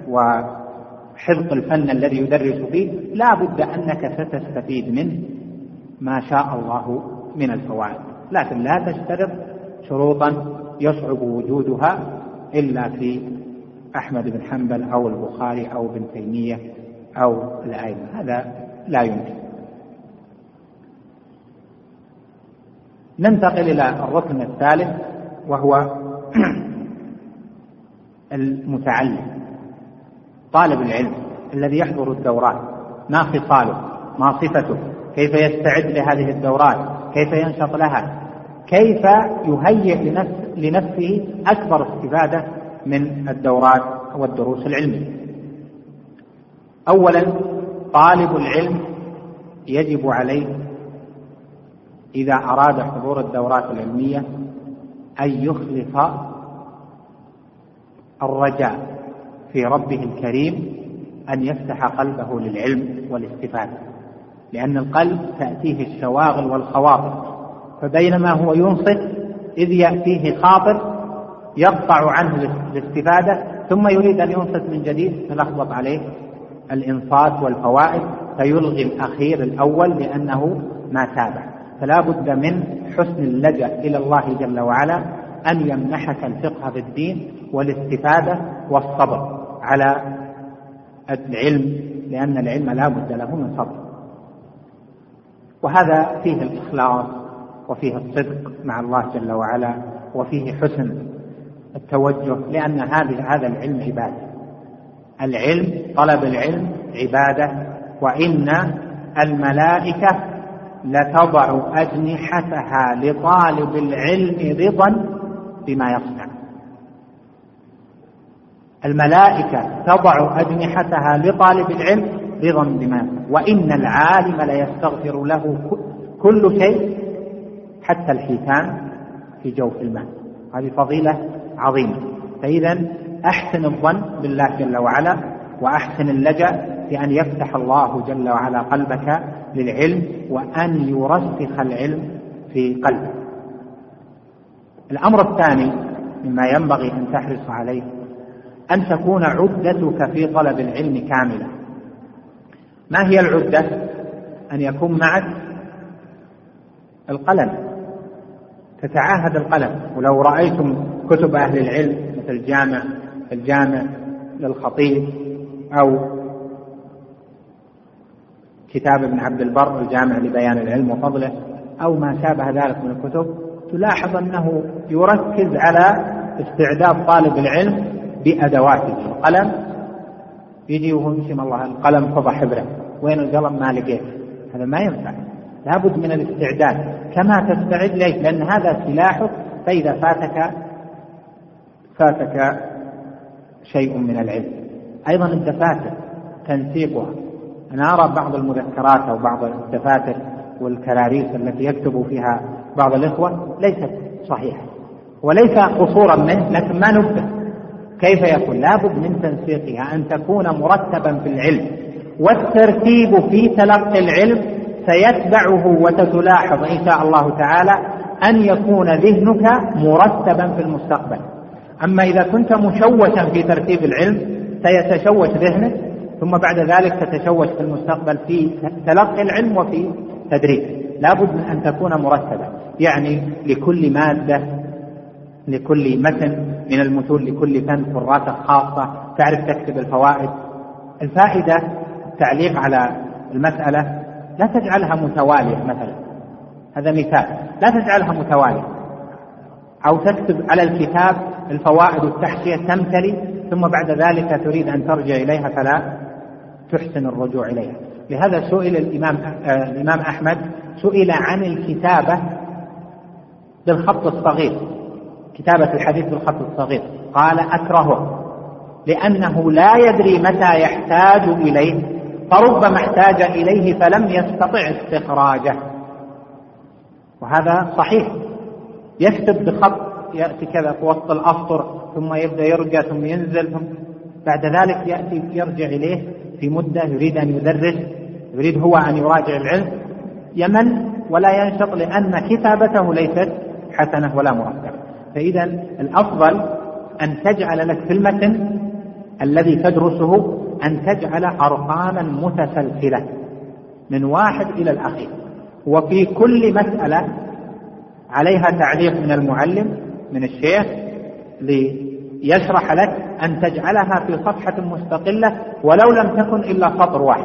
وحفظ الفن الذي يدرس فيه لا بد أنك ستستفيد منه ما شاء الله من الفوائد، لكن لا تشترط شروطا يصعب وجودها إلا في أحمد بن حنبل أو البخاري أو ابن تيمية أو الأئمة، هذا لا يمكن. ننتقل إلى الركن الثالث وهو المتعلم، طالب العلم الذي يحضر الدورات، ما خصاله، ما صفته، كيف يستعد لهذه الدورات، كيف ينشط لها، كيف يهيئ لنفسه أكبر استفادة من الدورات والدروس العلمية. أولا طالب العلم يجب عليه إذا أراد حضور الدورات العلمية أن يخلص الرجاء في ربه الكريم أن يفتح قلبه للعلم والاستفادة، لأن القلب تأتيه الشواغل والخواطر، فبينما هو ينصت إذ يأتيه خاطر يقطع عنه الاستفادة ثم يريد أن ينصت من جديد فلخبط عليه الإنصات والفوائد فيلغي الأخير الأول لأنه ما تابع. فلا بد من حسن اللجأ إلى الله جل وعلا أن يمنحك الفقه في الدين والاستفادة والصبر على العلم، لأن العلم لا بد له من صبر. وهذا فيه الإخلاص وفيه الصدق مع الله جل وعلا وفيه حسن التوجه، لأن هذا هذا العلم عبادة. العلم طلب العلم عبادة، وإن الملائكة لتضع أجنحتها لطالب العلم رضا بما يصنع. الملائكة تضع أجنحتها لطالب العلم رضا بما يصنع، وإن العالم ليستغفر له كل شيء حتى الحيتان في جوف الماء. هذه فضيلة عظيمة. فإذا أحسن الظن بالله جل وعلا وأحسن اللجأ بأن يفتح الله جل وعلا قلبك للعلم وأن يرسخ العلم في قلبه. الأمر الثاني مما ينبغي أن تحرص عليه أن تكون عدتك في طلب العلم كاملة. ما هي العدة؟ أن يكون معك القلم، تتعاهد القلم. ولو رأيتم كتب أهل العلم مثل الجامع الجامع للخطيب أو كتاب ابن عبد البر الجامع لبيان العلم وفضله أو ما شابه ذلك من الكتب، تلاحظ أنه يركز على استعداد طالب العلم بأدواته. القلم يجي وهو يمشي الله القلم فضى حبره، وين القلم ما لقيت، هذا ما ينفع. لابد من الاستعداد كما تستعد ليش، لأن هذا سلاحك، فإذا فاتك فاتك شيء من العلم. أيضا الدفاتر تنسيقها. أنا أرى بعض المذكرات أو بعض الدفاتر والكراريس التي يكتب فيها بعض الإخوة ليست صحيحة وليس قصورا منه، لكن ما نبدأ. كيف يكون؟ لابد من تنسيقها، أن تكون مرتبا في العلم، والترتيب في تلقي العلم سيتبعه، وتتلاحظ إن شاء الله تعالى أن يكون ذهنك مرتبا في المستقبل. أما إذا كنت مشوشا في ترتيب العلم سيتشوش ذهنك، ثم بعد ذلك تتشوش في المستقبل في تلقي العلم وفي تدريسه. لابد من أن تكون مرتبا، يعني لكل مادة، لكل متن من المتون، لكل فن كراسة خاصة، تعرف تكتب الفوائد. الفائدة التعليق على المسألة لا تجعلها متوالية مثلا، هذا مثال، لا تجعلها متوالية. أو تكتب على الكتاب الفوائد والتحشية تمتلي، ثم بعد ذلك تريد أن ترجع إليها فلا تحسن الرجوع إليها. لهذا سئل الإمام, آه الإمام أحمد سئل عن الكتابة بالخط الصغير، كتابة الحديث بالخط الصغير، قال أكرهه لأنه لا يدري متى يحتاج إليه، فربما احتاج إليه فلم يستطع استخراجه. وهذا صحيح. يكتب بخط يأتي كذا في وسط الأسطر، ثم يبدأ يرجع ثم ينزل، ثم بعد ذلك يأتي يرجع إليه في مدة يريد أن يدرس، يريد هو أن يراجع العلم، يمل ولا ينشط، لأن كتابته ليست حسنة ولا مرتبة. فإذا الأفضل أن تجعل لك في المتن الذي تدرسه أن تجعل أرقاما متسلسلة من واحد إلى الأخير، وفي كل مسألة عليها تعليق من المعلم من الشيخ ليشرح لك، أن تجعلها في صفحة مستقلة ولو لم تكن إلا سطر واحد.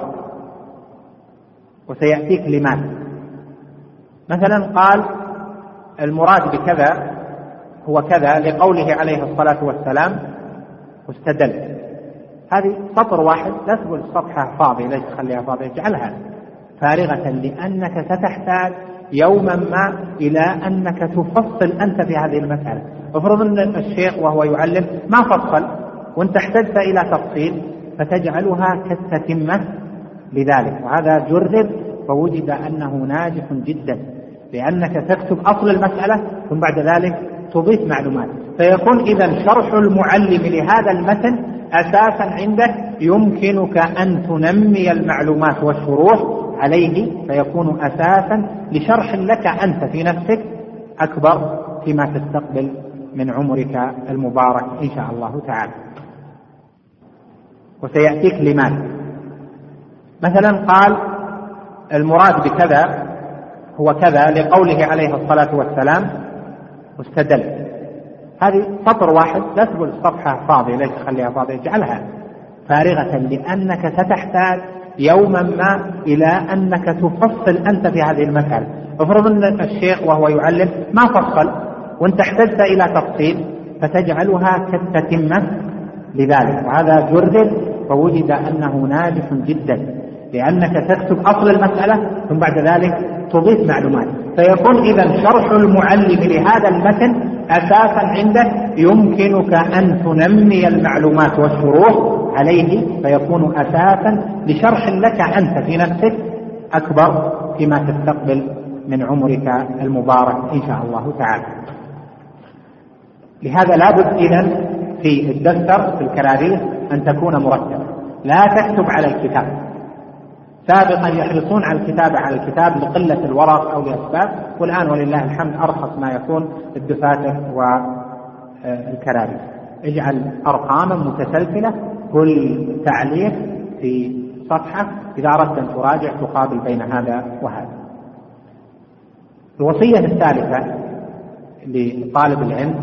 وسيأتيك لماذا. مثلا قال المراد بكذا هو كذا لقوله عليه الصلاة والسلام واستدل، هذه سطر واحد، لا تقول الصفحة فاضية، ليش تخليها فاضية، اجعلها فارغة، لأنك ستحتاج يوما ما إلى أنك تفصل أنت في هذه المسألة. افرض أن الشيخ وهو يعلم ما فصل وانت احتجت إلى تفصيل، فتجعلها كالتتمة لذلك. وهذا جرب فوجد أنه ناجح جدا، لأنك تكتب أصل المسألة ثم بعد ذلك تضيف معلومات، فيكون إذا شرح المعلم لهذا المتن أساسا عندك، يمكنك أن تنمي المعلومات والشروح عليه، فيكون أساسا لشرح لك أنت في نفسك أكبر فيما تستقبل من عمرك المبارك إن شاء الله تعالى. وسيأتيك لماذا. مثلا قال المراد بكذا هو كذا لقوله عليه الصلاة والسلام واستدل، هذه سطر واحد، لا تقول الصفحة فاضية، ليش تخليها فاضية، اجعلها فارغة، لأنك ستحتاج يوما ما إلى أنك تفصل أنت في هذه المسألة. افرض أن الشيخ وهو يعلم ما فصل وانت احتجت إلى تفصيل، فتجعلها كالتتمة لذلك. وهذا جرب فوجد أنه ناجح جدا، لأنك تكتب أصل المسألة ثم بعد ذلك تضيف معلومات، فيكون إذا شرح المعلم لهذا المتن أساسا عندك، يمكنك أن تنمي المعلومات والشروح عليه، فيكون أساسا لشرح لك أنت في نفسك أكبر فيما تستقبل من عمرك المبارك إن شاء الله تعالى. لهذا لابد إذن في الدفتر في الكراريس أن تكون مرتبة، لا تكتب على الكتاب، سابقا يحرصون على الكتابة على الكتاب لقلة الورق أو لأسباب، والآن ولله الحمد أرخص ما يكون الدفاتر والكراريس. اجعل أرقاما متسلسلة، كل تعليق في صفحة إذا أردت أن تراجع تقابل بين هذا وهذا. الوصية الثالثة لطالب العلم: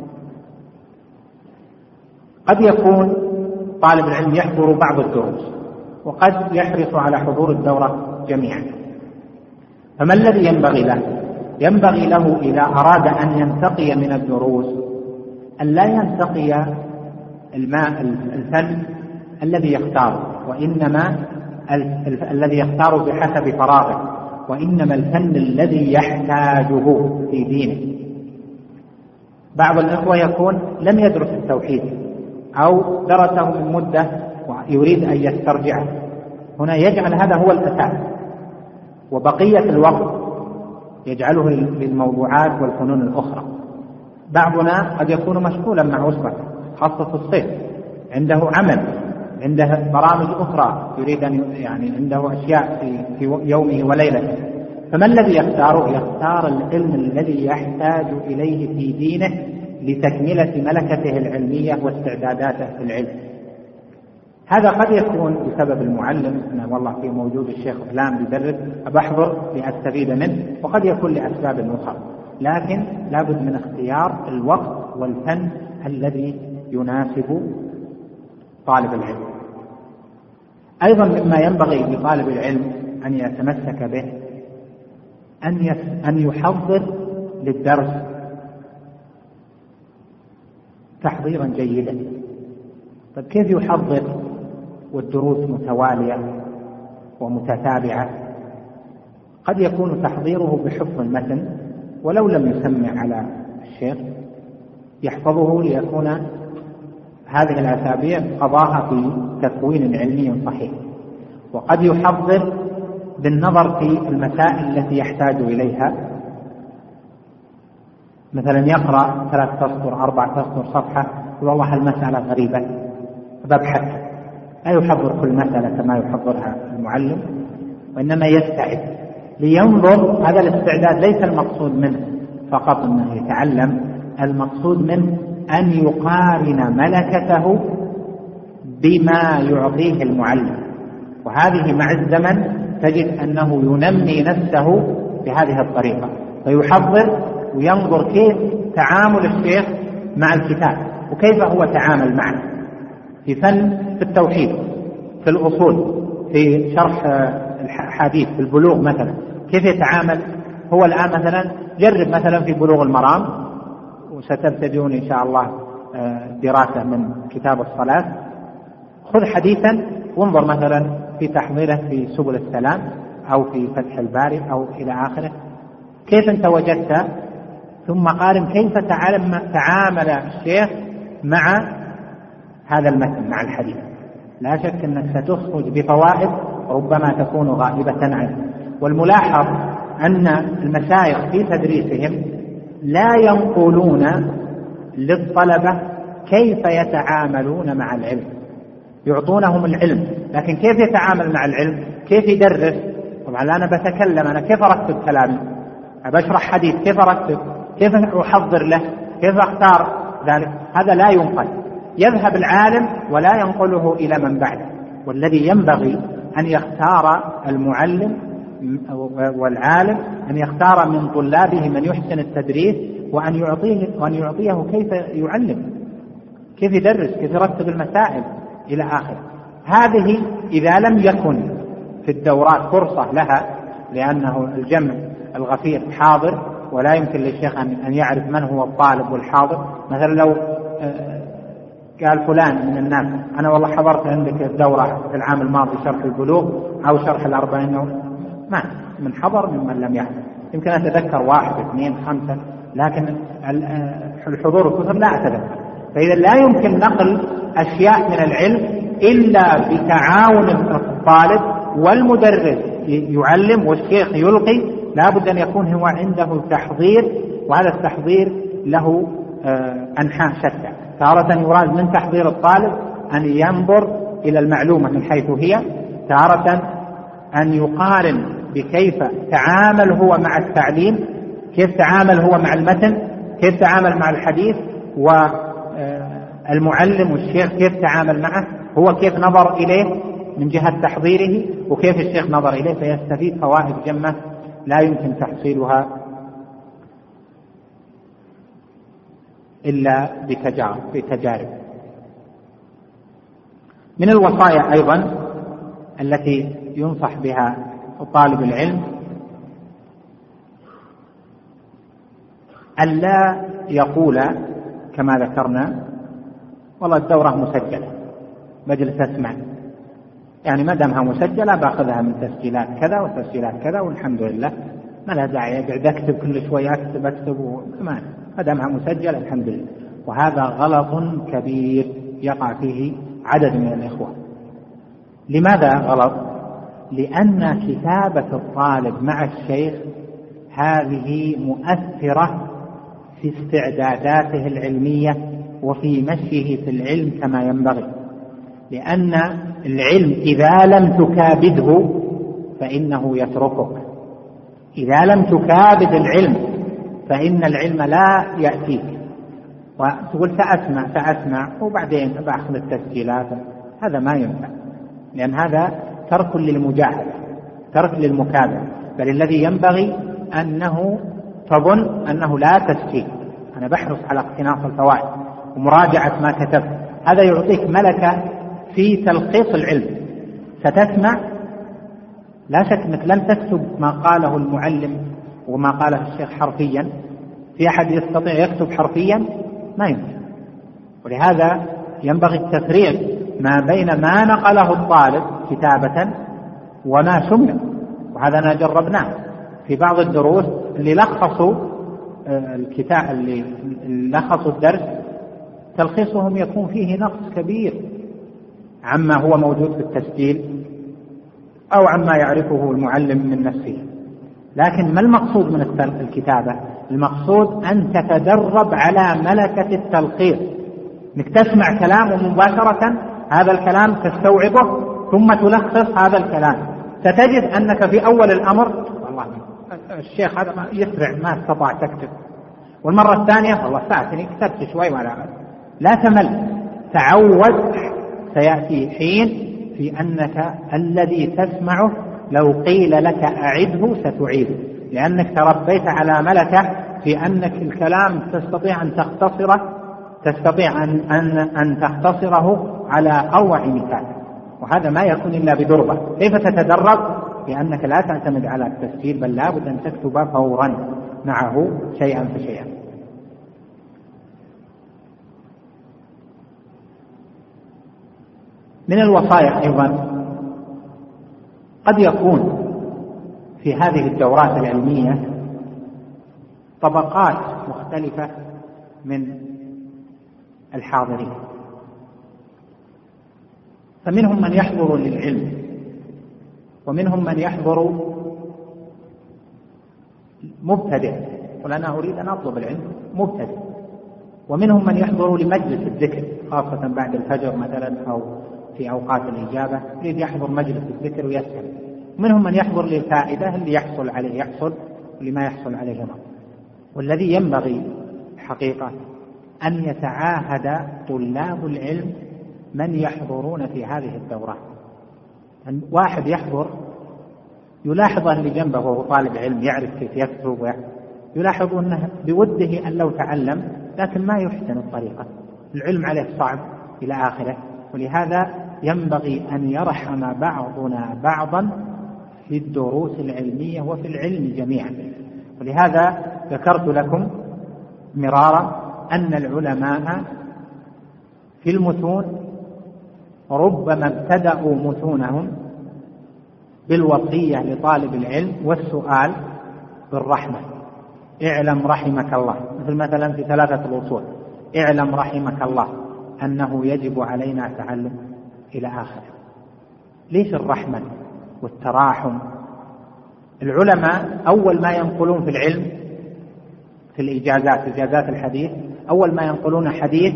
قد يكون طالب العلم يحضر بعض الدروس وقد يحرص على حضور الدورة جميعا، فما الذي ينبغي له؟ ينبغي له إذا أراد أن ينتقي من الدروس أن لا ينتقي الماء الفن الذي يختاره، وإنما الذي يختاره بحسب فراغه، وإنما الفن الذي يحتاجه في دينه. بعض الإخوة يكون لم يدرس التوحيد أو درسه من مدة ويريد أن يسترجعه، هنا يجعل هذا هو الأساس، وبقية الوقت يجعله للموضوعات والفنون الأخرى. بعضنا قد يكون مشغولا مع أسرته خاصة في الصيف، عنده عمل، عنده برامج أخرى يريد أن يعني عنده أشياء في, في يومه وليلته، فما الذي يختاره؟ يختار العلم الذي يحتاج إليه في دينه لتكملة ملكته العلمية واستعداداته في العلم. هذا قد يكون بسبب المعلم، أنا والله في موجود الشيخ فلان بيدرس أبحضر لأستفيد منه، وقد يكون لأسباب أخرى، لكن لابد من اختيار الوقت والفن الذي يناسب طالب العلم. أيضا مما ينبغي لطالب العلم أن يتمسك به أن أن يحضر للدرس تحضيرا جيدا. طيب كيف يحضر والدروس متوالية ومتتابعة؟ قد يكون تحضيره بحفظ المتن ولو لم يسمع على الشيخ، يحفظه ليكون هذه الأسابيع قضاها في تكوين علمي صحيح. وقد يحضر بالنظر في المسائل التي يحتاج إليها، مثلا يقرأ ثلاث تسطر أربع تسطر صفحة، والله المسألة غريبة ببحث، لا يحضر كل مسألة كما يحضرها المعلم، وإنما يستعد لينظر. هذا الاستعداد ليس المقصود منه فقط أنه يتعلم، المقصود منه أن يقارن ملكته بما يعطيه المعلم، وهذه مع الزمن تجد أنه ينمي نفسه بهذه الطريقة، فيحضر وينظر كيف تعامل الشيخ مع الكتاب وكيف هو تعامل معه في فن، في التوحيد، في الأصول، في شرح الحديث، في البلوغ مثلا كيف يتعامل. هو الآن مثلا جرب مثلا في بلوغ المرام، وستبتدئون إن شاء الله دراسة من كتاب الصلاة، خذ حديثا وانظر مثلا في تحضيره في سبل السلام أو في فتح الباري أو إلى آخره، كيف أنت وجدت، ثم قارن كيف تعامل الشيخ مع هذا المتن، مع الحديث. لا شك أنك ستخرج بفوائد ربما تكون غائبة عنه. والملاحظ أن المشايخ في تدريسهم لا ينقلون للطلبة كيف يتعاملون مع العلم، يعطونهم العلم، لكن كيف يتعامل مع العلم، كيف يدرس. طبعا أنا بتكلم، أنا كيف أرتب كلامي، بشرح حديث كيف أرتب، كيف أحضر له، كيف أختار ذلك، هذا لا ينقل. يذهب العالم ولا ينقله إلى من بعده. والذي ينبغي أن يختار المعلم والعالم أن يختار من طلابه من يحسن التدريس، وأن يعطيه وأن يعطيه كيف يعلم، كيف يدرس، كيف يرتب المسائل إلى آخره. هذه إذا لم يكن في الدورات فرصة لها، لأنه الجمع الغفير حاضر ولا يمكن للشيخ أن يعرف من هو الطالب والحاضر. مثلا لو قال فلان من الناس أنا والله حضرت عندك الدورة في العام الماضي شرح البلوغ أو شرح الأربعين، ما من حضر ممن لم يحضر، يمكن أتذكر واحد اثنين خمسة، لكن الحضور الكثر لا أتذكر. فإذا لا يمكن نقل أشياء من العلم إلا بتعاون الطالب والمدرس يعلم والشيخ يلقي، لا بد أن يكون هو عنده تحضير، وهذا التحضير له أنحاء شتى. تارة يراد من تحضير الطالب أن ينظر إلى المعلومة من حيث هي، تارة أن يقارن بكيف تعامل هو مع التعليم، كيف تعامل هو مع المتن، كيف تعامل مع الحديث، والمعلم والشيخ كيف تعامل معه، هو كيف نظر إليه من جهة تحضيره وكيف الشيخ نظر إليه، فيستفيد فوائد جمة لا يمكن تحصيلها إلا بتجارب. من الوصايا أيضا التي ينصح بها طالب العلم ألا يقول كما ذكرنا والله الدورة مسجلة مجلس أسمع، يعني ما دامها مسجلة باخذها من تسجيلات كذا وتسجيلات كذا والحمد لله، ما لها داعي يقعد أكتب كل شوية أكتب أكتب وما ما دامها مسجلة الحمد لله. وهذا غلط كبير يقع فيه عدد من الإخوة. لماذا غلط؟ لأن كتابة الطالب مع الشيخ هذه مؤثرة في استعداداته العلمية وفي مشيه في العلم كما ينبغي، لأن العلم إذا لم تكابده فإنه يتركك، إذا لم تكابد العلم فإن العلم لا يأتيك، وتقول سأسمع سأسمع وبعدين بأخذ التسجيلات، هذا ما ينفع، لأن هذا ترك للمجاهدة، ترك للمكابدة، بل الذي ينبغي أنه تظن أنه لا تسجيل، أنا بحرص على اقتناص الفوائد ومراجعة ما كتبت، هذا يعطيك ملكة في تلخيص العلم. ستسمع لا شك أنك لن تكتب ما قاله المعلم وما قاله الشيخ حرفيا، في أحد يستطيع يكتب حرفيا؟ ما يمكن. ولهذا ينبغي التفريق ما بين ما نقله الطالب كتابة وما سمع، وهذا أنا جربناه في بعض الدروس اللي لخصوا الكتاب اللي لخصوا الدرس تلخيصهم يكون فيه نقص كبير عما هو موجود في التسجيل أو عما يعرفه المعلم من نفسه. لكن ما المقصود من الكتابة؟ المقصود أن تتدرب على ملكة التلخيص، انك تسمع كلام مباشرة هذا الكلام تستوعبه ثم تلخص هذا الكلام. ستجد أنك في أول الأمر والله الشيخ هذا يسرع ما استطاع تكتب، والمرة الثانية والله فاتني كتبت شوي ولا لا تمل. تعود، سيأتي حين في أنك الذي تسمعه لو قيل لك أعده ستعيده، لأنك تربيت على ملكة في أنك الكلام تستطيع أن تختصره تستطيع أن, أن, أن تختصره على أروع مثال، وهذا ما يكون إلا بدربة. كيف تتدرب؟ لأنك لا تعتمد على التسجيل، بل لابد أن تكتب فورا معه شيئا فشيئا. من الوصايا أيضا قد يكون في هذه الدورات العلمية طبقات مختلفة من الحاضرين، فمنهم من يحضر للعلم، ومنهم من يحضر مبتدئ، قل أنا أريد أن أطلب العلم مبتدئ، ومنهم من يحضر لمجلس الذكر خاصة بعد الفجر مثلا أو في أوقات الإجابة يريد يحضر مجلس الذكر ويسأل، ومنهم من يحضر للفائدة اللي يحصل عليه يحصل واللي ما يحصل عليه ما. والذي ينبغي حقيقة أن يتعاهد طلاب العلم من يحضرون في هذه الدورات، أن واحد يحضر يلاحظ اللي جنبه وهو طالب علم يعرف كيف يكتب، يلاحظ أنه بوده أن لو تعلم لكن ما يحسن الطريقة، العلم عليه صعب إلى آخره. ولهذا ينبغي أن يرحم بعضنا بعضا في الدروس العلمية وفي العلم جميعا. ولهذا ذكرت لكم مرارا أن العلماء في المتون ربما ابتدأوا متونهم بالوصية لطالب العلم والسؤال بالرحمة، اعلم رحمك الله، مثل مثلا في ثلاثة الأصول اعلم رحمك الله أنه يجب علينا تعلم إلى آخره. ليش الرحمة والتراحم؟ العلماء أول ما ينقلون في العلم في الإجازات إجازات الحديث أول ما ينقلون حديث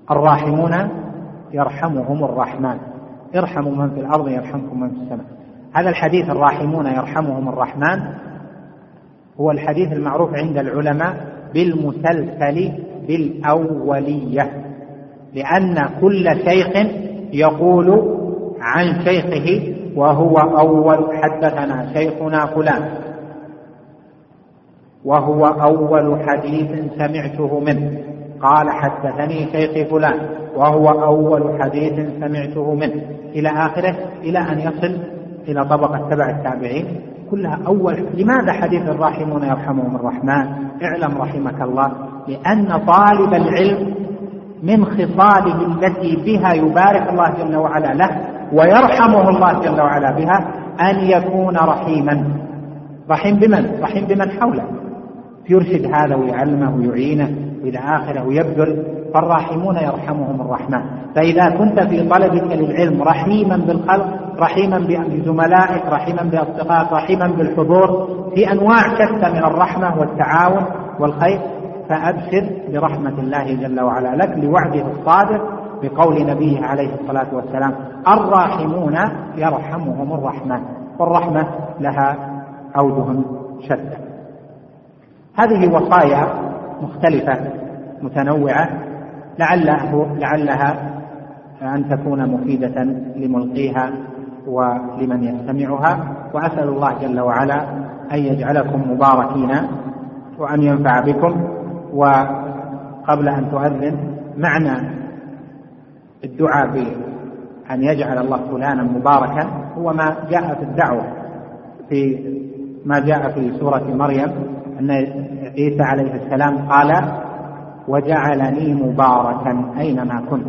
الراحمون يرحمهم الرحمن، ارحموا من في الأرض يرحمكم من في السماء. هذا الحديث الراحمون يرحمهم الرحمن هو الحديث المعروف عند العلماء بالمسلسل بالأولية، لأن كل شيخ يقول عن شيخه وهو أول حدثنا شيخنا فلان وهو أول حديث سمعته منه، قال حدثني شيخي فلان وهو أول حديث سمعته منه، إلى آخره، إلى أن يصل إلى طبقة تبع التابعين، كلها أول. لماذا حديث الراحمون يرحمهم الرحمن؟ اعلم رحمك الله، لأن طالب العلم من خصاله التي بها يبارك الله جل وعلا له ويرحمه الله جل وعلا بها أن يكون رحيما. رحيم بمن؟ رحيم بمن حوله، يرشد هذا ويعلمه ويعينه إلى آخره ويبذل. فالراحمون يرحمهم الرحمن. فإذا كنت في طلبك للعلم رحيما بالخلق، رحيما بزملائك، رحيما بأصدقائك، رحيما بالحضور في أنواع شتى من الرحمة والتعاون والخير، فأبشر برحمة الله جل وعلا لك لوعده الصادق بقول نبيه عليه الصلاة والسلام: الراحمون يرحمهم الرحمن. والرحمة لها أوجه شتى. هذه وصايا مختلفة متنوعة لعله لعلها أن تكون مفيدة لملقيها ولمن يستمعها، وأسأل الله جل وعلا أن يجعلكم مباركين وأن ينفع بكم. وقبل أن تؤذن، معنى الدعاء بأن يجعل الله فلانا مباركا هو ما جاء في الدعوة، في ما جاء في سورة مريم أن عيسى عليه السلام قال: وجعلني مباركا أينما كنت.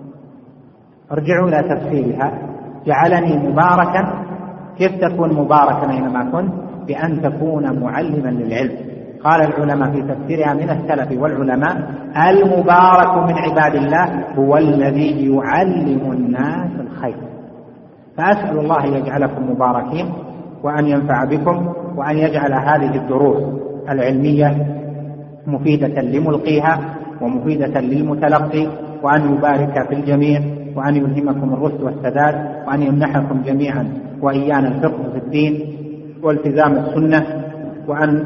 ارجعوا إلى تفسيرها. جعلني مباركا، كيف تكون مباركا أينما كنت؟ بأن تكون معلما للعلم. قال العلماء في تفسيرها من السلف والعلماء: المبارك من عباد الله هو الذي يعلم الناس الخير. فأسأل الله أن يجعلكم مباركين وأن ينفع بكم، وأن يجعل هذه الدروس العلمية مفيدة لملقيها ومفيدة للمتلقي، وأن يبارك في الجميع، وأن يلهمكم الرشد والسداد، وأن يمنحكم جميعا وإيانا الفقه في الدين والتزام السنة، وأن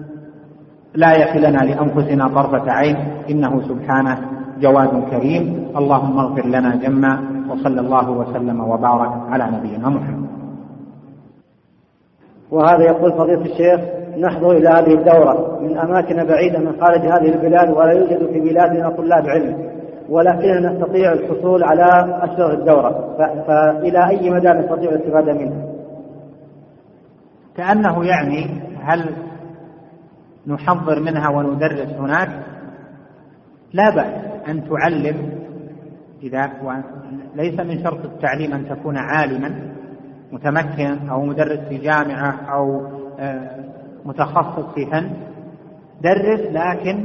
لا يكلنا لأنفسنا طرفة عين، إنه سبحانه جواد كريم. اللهم اغفر لنا جما، وصلى الله وسلم وبارك على نبينا محمد. وهذا يقول فضيلة الشيخ: نحضر إلى هذه الدورة من أماكن بعيدة من خارج هذه البلاد، ولا يوجد في بلادنا طلاب علم، ولكننا نستطيع الحصول على أشهر الدورة، فإلى أي مدى نستطيع الاستفادة منها؟ كأنه يعني هل نحضر منها وندرس هناك؟ لا بأس أن تعلم، إذا ليس من شرط التعليم أن تكون عالما متمكن أو مدرس في جامعة أو متخصص في فن، درس، لكن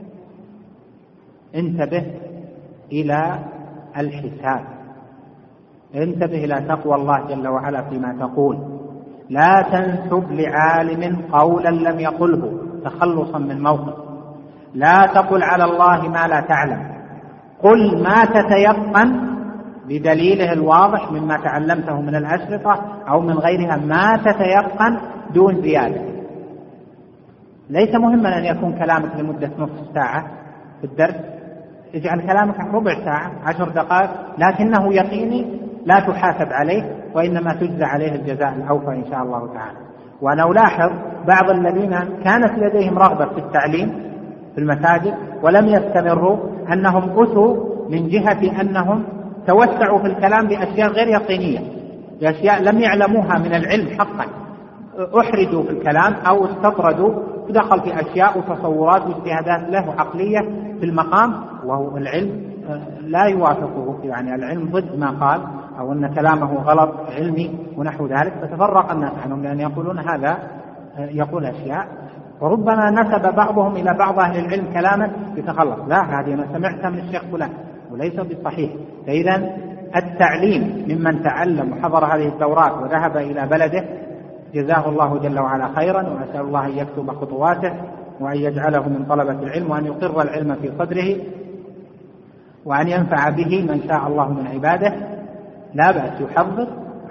انتبه إلى الحساب، انتبه إلى تقوى الله جل وعلا فيما تقول. لا تنسب لعالم قولا لم يقله تخلصا من موقف. لا تقل على الله ما لا تعلم، قل ما تتيقن بدليله الواضح مما تعلمته من الأشرطة أو من غيرها، ما تتيقن دون زيادة. ليس مهما أن يكون كلامك لمدة نصف ساعة في الدرس، اجعل كلامك ربع ساعة، عشر دقائق، لكنه يقيني لا تحاسب عليه، وإنما تجزى عليه الجزاء الأوفى إن شاء الله تعالى. وأنا ألاحظ بعض الذين كانت لديهم رغبة في التعليم في المساجد ولم يستمروا، أنهم أتوا من جهة أنهم توسعوا في الكلام بأشياء غير يقينية، بأشياء لم يعلموها من العلم حقا، أحرجوا في الكلام أو استطردوا، ودخل في أشياء وتصورات واجتهادات له عقلية في المقام، وهو العلم لا يوافقه، يعني العلم ضد ما قال، أو أن كلامه غلط علمي ونحو ذلك، فتفرق الناس عنهم لأن يقولون هذا يقول أشياء، وربما نسب بعضهم إلى بعض أهل العلم كلاما يتخلص، لا هذه أنا سمعتها من الشيخ فلان وليس بالصحيح. فإذا التعليم ممن تعلم وحضر هذه الدورات وذهب إلى بلده جزاه الله جل وعلا خيرا، وأسأل الله أن يكتب خطواته وأن يجعله من طلبة العلم، وأن يقر العلم في صدره، وأن ينفع به من شاء الله من عباده. لا بأس يحضر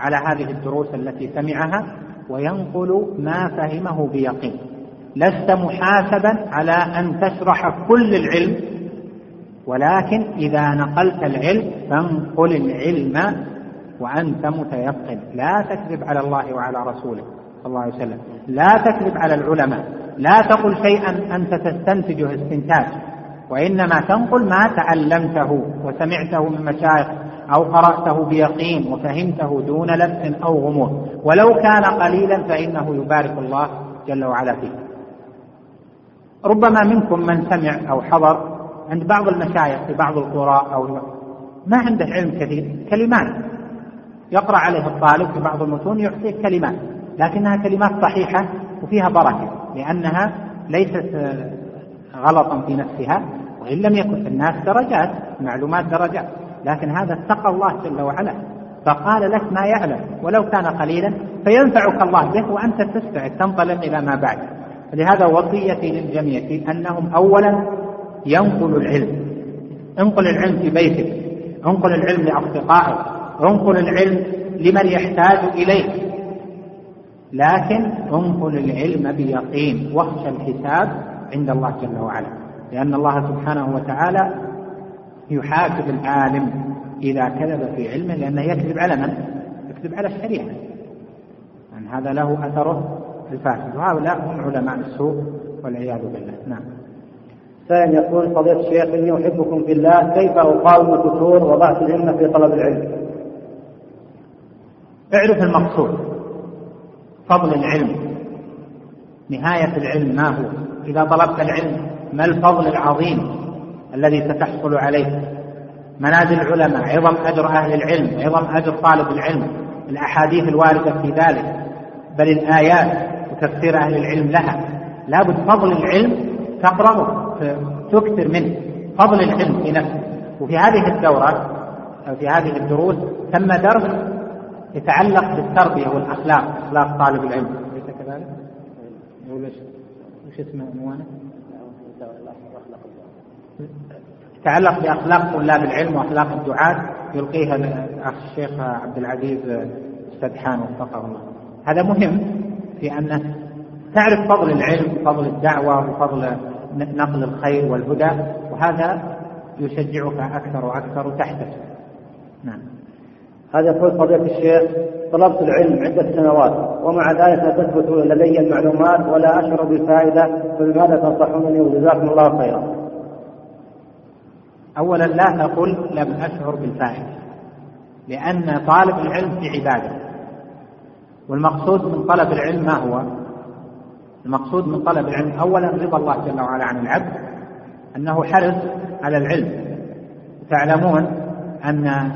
على هذه الدروس التي سمعها وينقل ما فهمه بيقين. لست محاسبا على أن تشرح كل العلم، ولكن إذا نقلت العلم فانقل العلم وأنت متيقن. لا تكذب على الله وعلى رسوله صلى الله عليه وسلم، لا تكذب على العلماء، لا تقل شيئا أنت تستنتجه استنتاج، وإنما تنقل ما تعلمته وسمعته من مشايخ أو قرأته بيقين وفهمته دون لبس أو غموض، ولو كان قليلا فإنه يبارك الله جل وعلا فيه. ربما منكم من سمع أو حضر عند بعض المشايخ في بعض القرى أو ما عنده علم كثير، كلمات يقرأ عليه الطالب في بعض المتون يعطيه كلمات، لكنها كلمات صحيحة وفيها بركة، لأنها ليست غلطا في نفسها، وإن لم يكن الناس درجات، معلومات درجات، لكن هذا اتقى الله جل وعلا فقال لك ما يعلم ولو كان قليلا فينفعك الله به وأنت تستعد تنطلق إلى ما بعد. لهذا وصيتي للجميع أنهم أولا ينقلوا العلم، انقل العلم في بيتك، انقل العلم لأصدقائك، انقل العلم لمن يحتاج إليه، لكن انقل العلم بيقين واخشى الحساب عند الله جل وعلا، لأن الله سبحانه وتعالى يحاسب العالم إذا كذب في علمه، لأنه يكذب على من؟ يكذب على الشريعة، يعني هذا له أثره الفاسد، وهؤلاء هم علماء السوء والعياذ بالله. نعم. ثاني يقول فضيلة الشيخ إني أحبكم في الله، كيف أقاوم الفتور وضعف الهمة في طلب العلم؟ اعرف المقصود، فضل العلم، نهاية العلم ما هو؟ إذا طلبت العلم ما الفضل العظيم الذي ستحصل عليه؟ منازل العلماء، عظم أجر أهل العلم، عظم أجر طالب العلم، الأحاديث الواردة في ذلك، بل الآيات وتفسير أهل العلم لها. لابد فضل العلم تقرأه، تكثر منه، فضل العلم في نفسه. وفي هذه الدورة أو في هذه الدروس تم درس يتعلق بالتربية والأخلاق، أخلاق طالب العلم، ليس كذلك؟ وش اسمه عنوانه؟ يتعلق بأخلاق طلاب العلم وأخلاق الدعاة، يلقيها الأخ الشيخ عبد العزيز السدحان وفقه الله. هذا مهم في أن تعرف فضل العلم، فضل الدعوة، وفضل نقل الخير والهدى، وهذا يشجعك أكثر وأكثر وتحتسب. نعم. هذا يقول فضيلة الشيخ طلبت العلم عدة سنوات ومع ذلك لا تثبت لدي المعلومات ولا أشعر بالفائدة، فلماذا تنصحونني وجزاكم الله خيرا؟ أولا لا تقل لم أشعر بالفائدة، لأن طالب العلم في عبادة، والمقصود من طلب العلم ما هو؟ المقصود من طلب العلم أولا رضا الله جل وعلا عن العبد، أنه حرص على العلم. تعلمون أن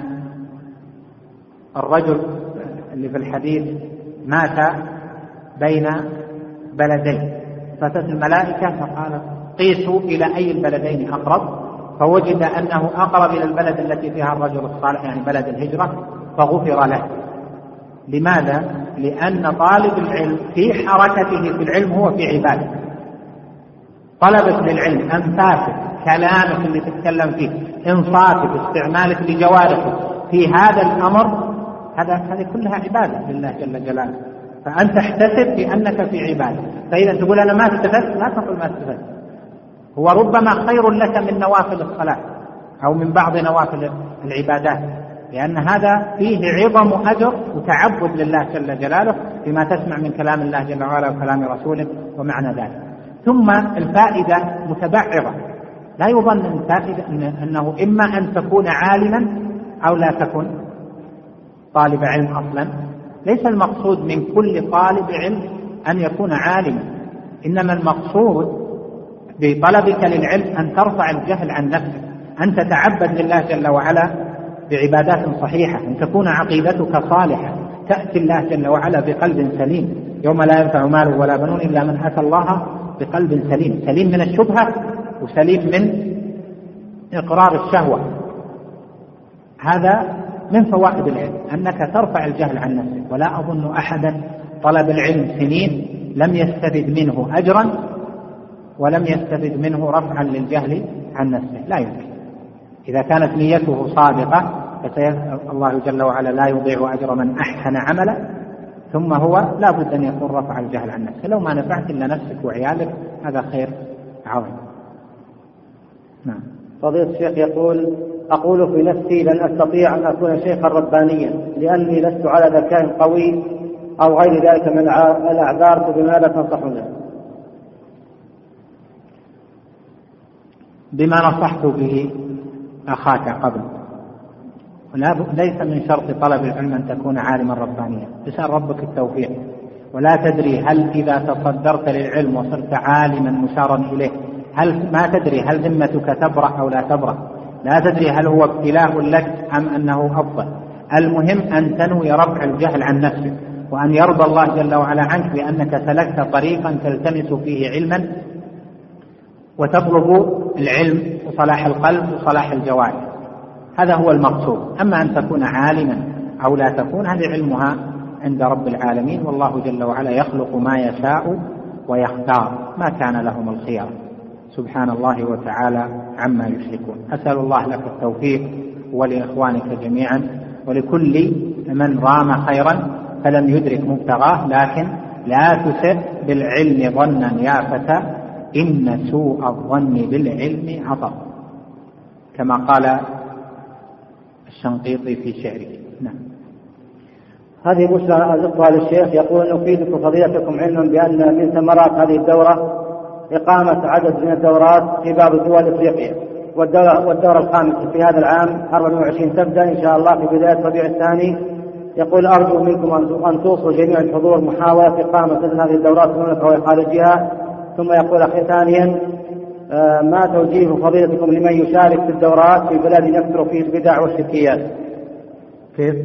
الرجل اللي في الحديث مات بين بلدين، فأتت الملائكة فقالت قيسوا إلى أي البلدين أقرب، فوجد أنه أقرب إلى البلد التي فيها الرجل الصالح، يعني بلد الهجرة، فغفر له. لماذا؟ لأن طالب العلم في حركته في العلم هو في عبادة. طلبت للعلم، أنفاسك، كلامك اللي تتكلم فيه، إنصاتك، استعمالك لجوارحك في هذا الأمر، هذا هذه كلها عبادة لله جل جلاله، فأنت تحتسب بأنك في عبادة. فإذا تقول أنا ما استفدت، لا تقل ما استفدت، هو ربما خير لك من نوافل الصلاة أو من بعض نوافل العبادات، لأن هذا فيه عظم أجر وتعبد لله جل جلاله بما تسمع من كلام الله جل وعلا وكلام رسوله ومعنى ذلك. ثم الفائدة متبعرة، لا يظن الفائدة أنه إما أن تكون عالما أو لا تكن طالب علم أصلا. ليس المقصود من كل طالب علم أن يكون عالما، إنما المقصود بطلبك للعلم أن ترفع الجهل عن نفسك، أن تتعبد لله جل وعلا بعبادات صحيحة، أن تكون عقيدتك صالحة، تأتي الله جل وعلا بقلب سليم، يوم لا ينفع مال ولا بنون إلا من أتى الله بقلب سليم، سليم من الشبهة وسليم من إقرار الشهوة. هذا من فوائد العلم أنك ترفع الجهل عن نفسك. ولا أظن أحدا طلب العلم سنين لم يستفد منه أجرا ولم يستفد منه رفعا للجهل عن نفسه، لا يمكن. إذا كانت نيته صادقة الله جل وعلا لا يضيع أجر من أحسن عملا، ثم هو لا بد أن يكون رفع الجهل عن نفسه. لو ما نفعت إلا نفسك وعيالك هذا خير عظيم. نعم. فضيلة الشيخ يقول: أقول في نفسي لن أستطيع أن أكون شيخا ربانيا لأني لست على ذكاء قوي أو غير ذلك من الأعذار، فبماذا تنصحنا؟ بما نصحت به أخاك قبل. ليس من شرط طلب العلم أن تكون عالما ربانيا، اسأل ربك التوفيق. ولا تدري هل إذا تصدرت للعلم وصرت عالما مشارا إليه هل ما تدري هل ذمتك تبرأ أو لا تبرأ، لا تدري هل هو ابتلاء لك أم أنه أفضل. المهم أن تنوي رفع الجهل عن نفسك، وأن يرضى الله جل وعلا عنك بأنك سلكت طريقا تلتمس فيه علما وتطلب العلم وصلاح القلب وصلاح الجوارح، هذا هو المقصود. أما أن تكون عالما أو لا تكون هذه علمها عند رب العالمين، والله جل وعلا يخلق ما يشاء ويختار، ما كان لهم الخيار، سبحان الله وتعالى عما يشركون. أسأل الله لك التوفيق ولإخوانك جميعا ولكل من رام خيرا فلم يدرك مبتغاه، لكن لا تسئ بالعلم ظنا يا فتى إن سوء الظن بالعلم عطب، كما قال الشنقيطي في شعره. نعم. هذه بشرى أزقها للشيخ، يقول: أفيدكم فضيلتكم علما بأن من ثمرات هذه الدورة إقامة عدد من الدورات في بعض دول إفريقيا، والدورة, والدورة الخامسة في هذا العام أربعة وعشرين تبدأ إن شاء الله في بداية الربيع الثاني. يقول: أرجو منكم أن توصوا جميع الحضور محاولة إقامة مثل هذه الدورات في المملكة وخارجها. ثم يقول أخي ثانيا: آه ما توجيه فضيلتكم لمن يشارك في الدورات في بلاد يكثر فيه البدع والشركيات؟ كيف؟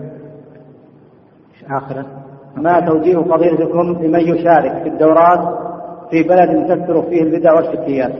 آخرا ما توجيه فضيلتكم لمن يشارك في الدورات في بلد تكثر فيه البدع والشركيات؟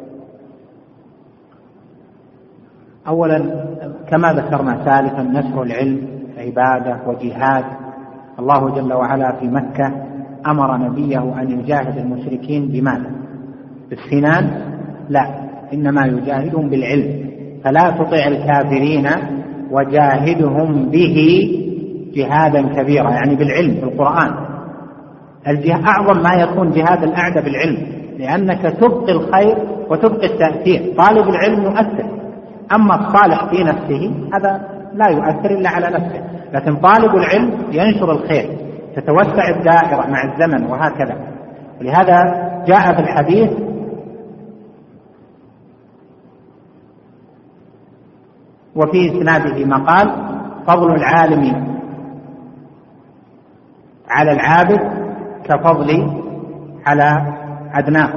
أولا كما ذكرنا سالفا، نشر العلم عبادة وجهاد. الله جل وعلا في مكة أمر نبيه أن يجاهد المشركين بماذا؟ بالسنان؟ لا، إنما يجاهدهم بالعلم. فلا تطع الكافرين وجاهدهم به جهادا كبيرا، يعني بالعلم بالقرآن. أعظم ما يكون جهاد الأعدى بالعلم، لأنك تبقي الخير وتبقي التأثير. طالب العلم يؤثر، أما الصالح في نفسه هذا لا يؤثر إلا على نفسه، لكن طالب العلم ينشر الخير، تتوسع الدائرة مع الزمن وهكذا. ولهذا جاء في الحديث: وفي إسناده مقال: فضل العالم على العابد كفضل على أدناه،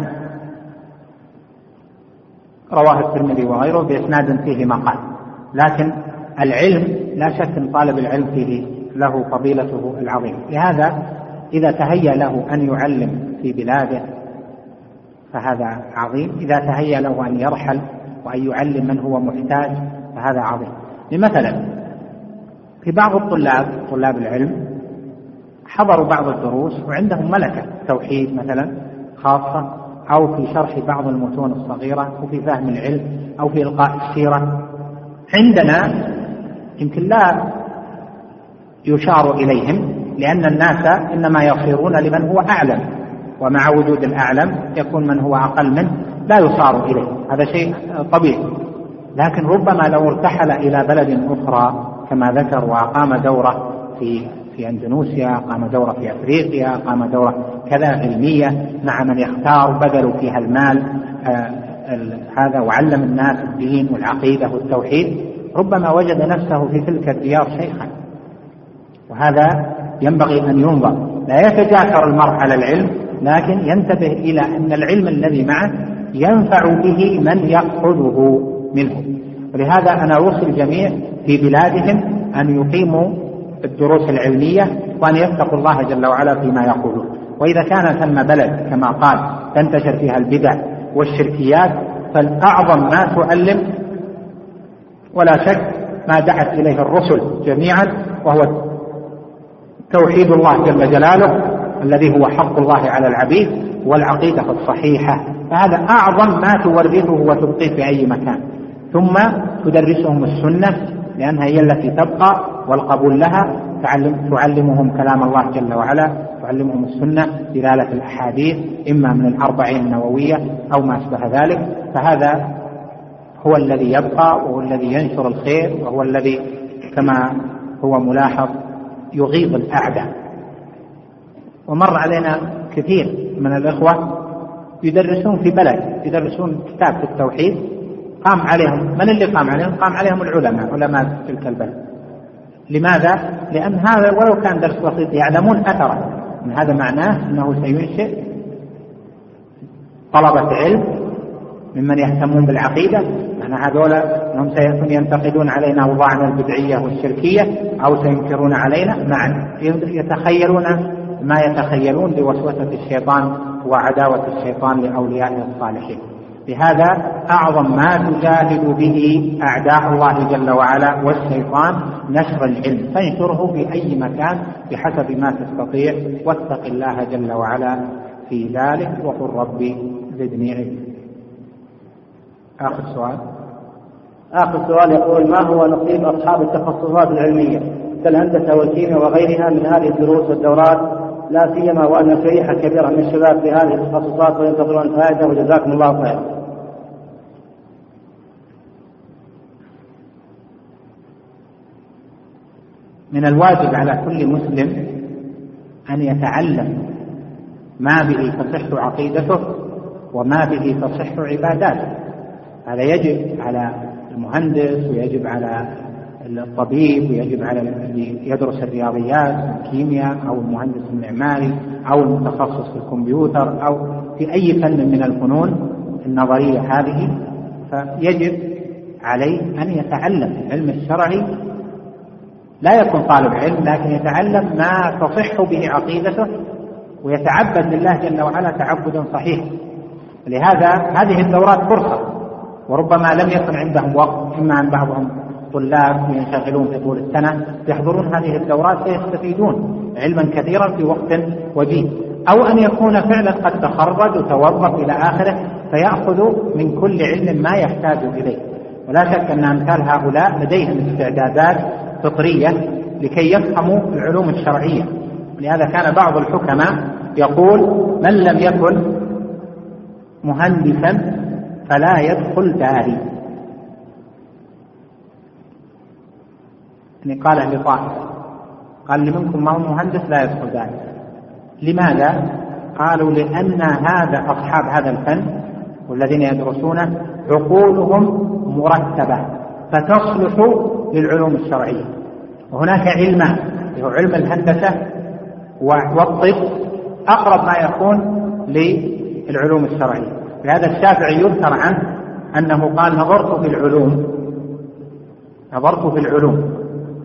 رواه الترمذي وغيره بإسناد فيه مقال. لكن العلم لا شك أن طالب العلم فيه له فضيلته العظيمة. لهذا إذا تهيأ له أن يعلم في بلاده فهذا عظيم، إذا تهيأ له أن يرحل وأن يعلم من هو محتاج فهذا عظيم. مثلا في بعض الطلاب طلاب العلم حضروا بعض الدروس وعندهم ملكة توحيد مثلا خاصة، أو في شرح بعض المتون الصغيرة، أو في فهم العلم، أو في إلقاء السيرة. عندنا يمكن لا يشار إليهم، لأن الناس إنما يصيرون لمن هو أعلم، ومع وجود الأعلم يكون من هو أقل منه لا يصار إليه، هذا شيء طبيعي. لكن ربما لو ارتحل إلى بلد أخرى كما ذكر وأقام دورة في في أندونيسيا، قام دورة في أفريقيا، قام دورة كذا علمية مع من يختار، بذلوا فيها المال آه هذا، وعلم الناس الدين والعقيدة والتوحيد، ربما وجد نفسه في تلك الديار شيخا. وهذا ينبغي أن ينظر، لا يتجاكر المرء على العلم، لكن ينتبه إلى أن العلم الذي معه ينفع به من يأخذه منه. ولهذا أنا أوصي الجميع في بلادهم أن يقيموا الدروس العلمية وأن يتقوا الله جل وعلا فيما يقولون. وإذا كان ثم بلد كما قال تنتشر فيها البدع والشركيات، فالأعظم ما تعلم ولا شك ما دعت إليه الرسل جميعا، وهو توحيد الله جل جلاله الذي هو حق الله على العبيد والعقيدة الصحيحة. فهذا أعظم ما تورثه وتبقيه في أي مكان. ثم تدرسهم السنة، لأنها هي التي تبقى والقبول لها، تعلمهم كلام الله جل وعلا، تعلمهم السنة، دلالة الأحاديث إما من الأربعين النووية أو ما أشبه ذلك. فهذا هو الذي يبقى وهو الذي ينشر الخير، وهو الذي كما هو ملاحظ يغيظ الأعداء. ومر علينا كثير من الإخوة يدرسون في بلد، يدرسون كتاب في التوحيد، قام عليهم من اللي قام عليهم؟ قام عليهم العلماء، علماء تلك البلد. لماذا؟ لأن هذا ولو كان درس بسيط يعلمون أثره، من هذا معناه أنه سينشئ طلبة علم ممن يهتمون بالعقيدة. يعني هذول أنهم سيكون ينتقدون علينا وضعنا البدعية والشركية أو سينكرون علينا، معا يتخيلون ما يتخيلون لوسوسة الشيطان وعداوة الشيطان لأوليائه الصالحين. لهذا أعظم ما تجاهد به أعداء الله جل وعلا والشيطان نشر العلم، فانشره في أي مكان بحسب ما تستطيع، واتق الله جل وعلا في ذلك وقل ربي زدني علما. آخر سؤال. آخر سؤال يقول: ما هو نصيب أصحاب التخصصات العلمية كالهندسة والكيمياء وغيرها من هذه الدروس والدورات، لا سيما وأن شريحة كبيرة من الشباب في هذه التخصصات وينتظرون الفائدة، وجزاكم الله خيرا. من الواجب على كل مسلم أن يتعلم ما به تصح عقيدته وما به تصح عباداته. هذا يجب على المهندس، ويجب على الطبيب، ويجب على الذي يدرس الرياضيات الكيمياء أو المهندس المعماري أو المتخصص في الكمبيوتر أو في أي فن من الفنون النظرية هذه. فيجب عليه أن يتعلم العلم الشرعي، لا يكون طالب علم لكن يتعلم ما تصح به عقيدته ويتعبد لله جل وعلا تعبدا صحيحا. لهذا هذه الدورات فرصة، وربما لم يكن عندهم وقت، إما أن بعضهم طلاب ينشغلون في طول السنة يحضرون هذه الدورات فيستفيدون علما كثيرا في وقت وجيز، أو أن يكون فعلا قد تخرج وتوظف إلى آخره فيأخذ من كل علم ما يحتاج إليه. ولا شك أن أمثال هؤلاء لديهم استعدادات فطرية لكي يفهموا العلوم الشرعية. لهذا كان بعض الحكماء يقول: من لم يكن مهندسا فلا يدخل داري. يعني قال لطائفة، قال: لمنكم ما هو مهندس لا يدخل داري. لماذا؟ قالوا: لأن هذا أصحاب هذا الفن والذين يدرسونه عقولهم مرتبة فتصلح للعلوم الشرعية. وهناك علمان، هو علم الهندسة والطب أقرب ما يكون للعلوم الشرعية. لهذا الشافعي يذكر عنه أنه قال: نظرت في العلوم نظرت في العلوم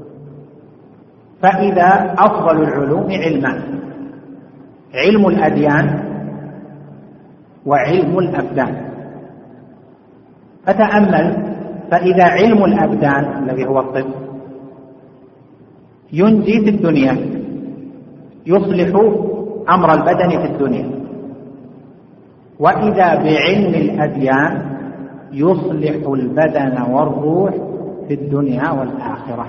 فإذا أفضل العلوم علمان: علم الأديان وعلم الأبدان. فتأمل، فإذا علم الأبدان الذي هو الطب ينجي في الدنيا، يصلح أمر البدن في الدنيا، وإذا بعلم الأديان يصلح البدن والروح في الدنيا والآخرة،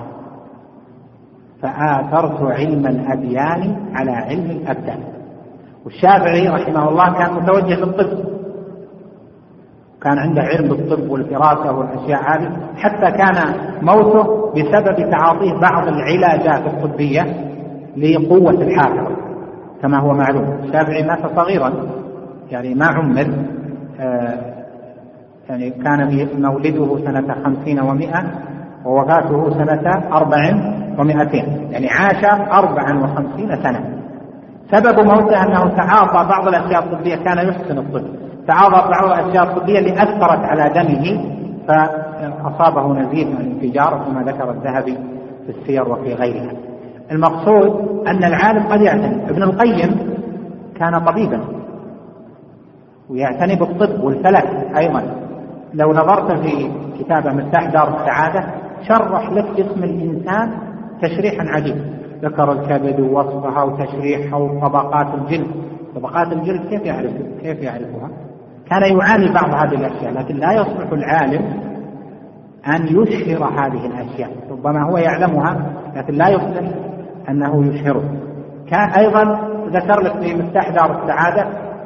فآثرت علم الأديان على علم الأبدان. والشافعي رحمه الله كان متوجه للطب، كان عنده علم بالطب والفراسة والأشياء هذه، حتى كان موته بسبب تعاطيه بعض العلاجات الطبية لقوة الحافظة كما هو معلوم. الشافعي مات صغيرا، يعني ما عمر، آه يعني كان مولده سنة خمسين ومائة ووفاته سنة أربع ومائتين، يعني عاش أربعا وخمسين سنة. سبب موته أنه تعاطى بعض الأشياء الطبية، كان يحسن الطب، تعاطى بعض الأشياء الطبية اللي أثرت على دمه فأصابه نزيف من الانفجار كما ذكر الذهبي في السير وفي غيرها. المقصود أن العالم قد يعتني. ابن القيم كان طبيبا ويعتني بالطب والفلك أيضا. لو نظرت في كتابه مفتاح دار السعادة شرح لك جسم الإنسان تشريحا عجيبا، ذكر الكبد ووصفها وتشريحها وطبقات الجلد. طبقات الجلد كيف يعرف كيف يعرفها؟ كان يعاني بعض هذه الأشياء، لكن لا يصلح العالم أن يشهر هذه الأشياء، ربما هو يعلمها لكن لا يصلح أنه يشهره. كان أيضا ذكر لك في مفتاح دار السعادة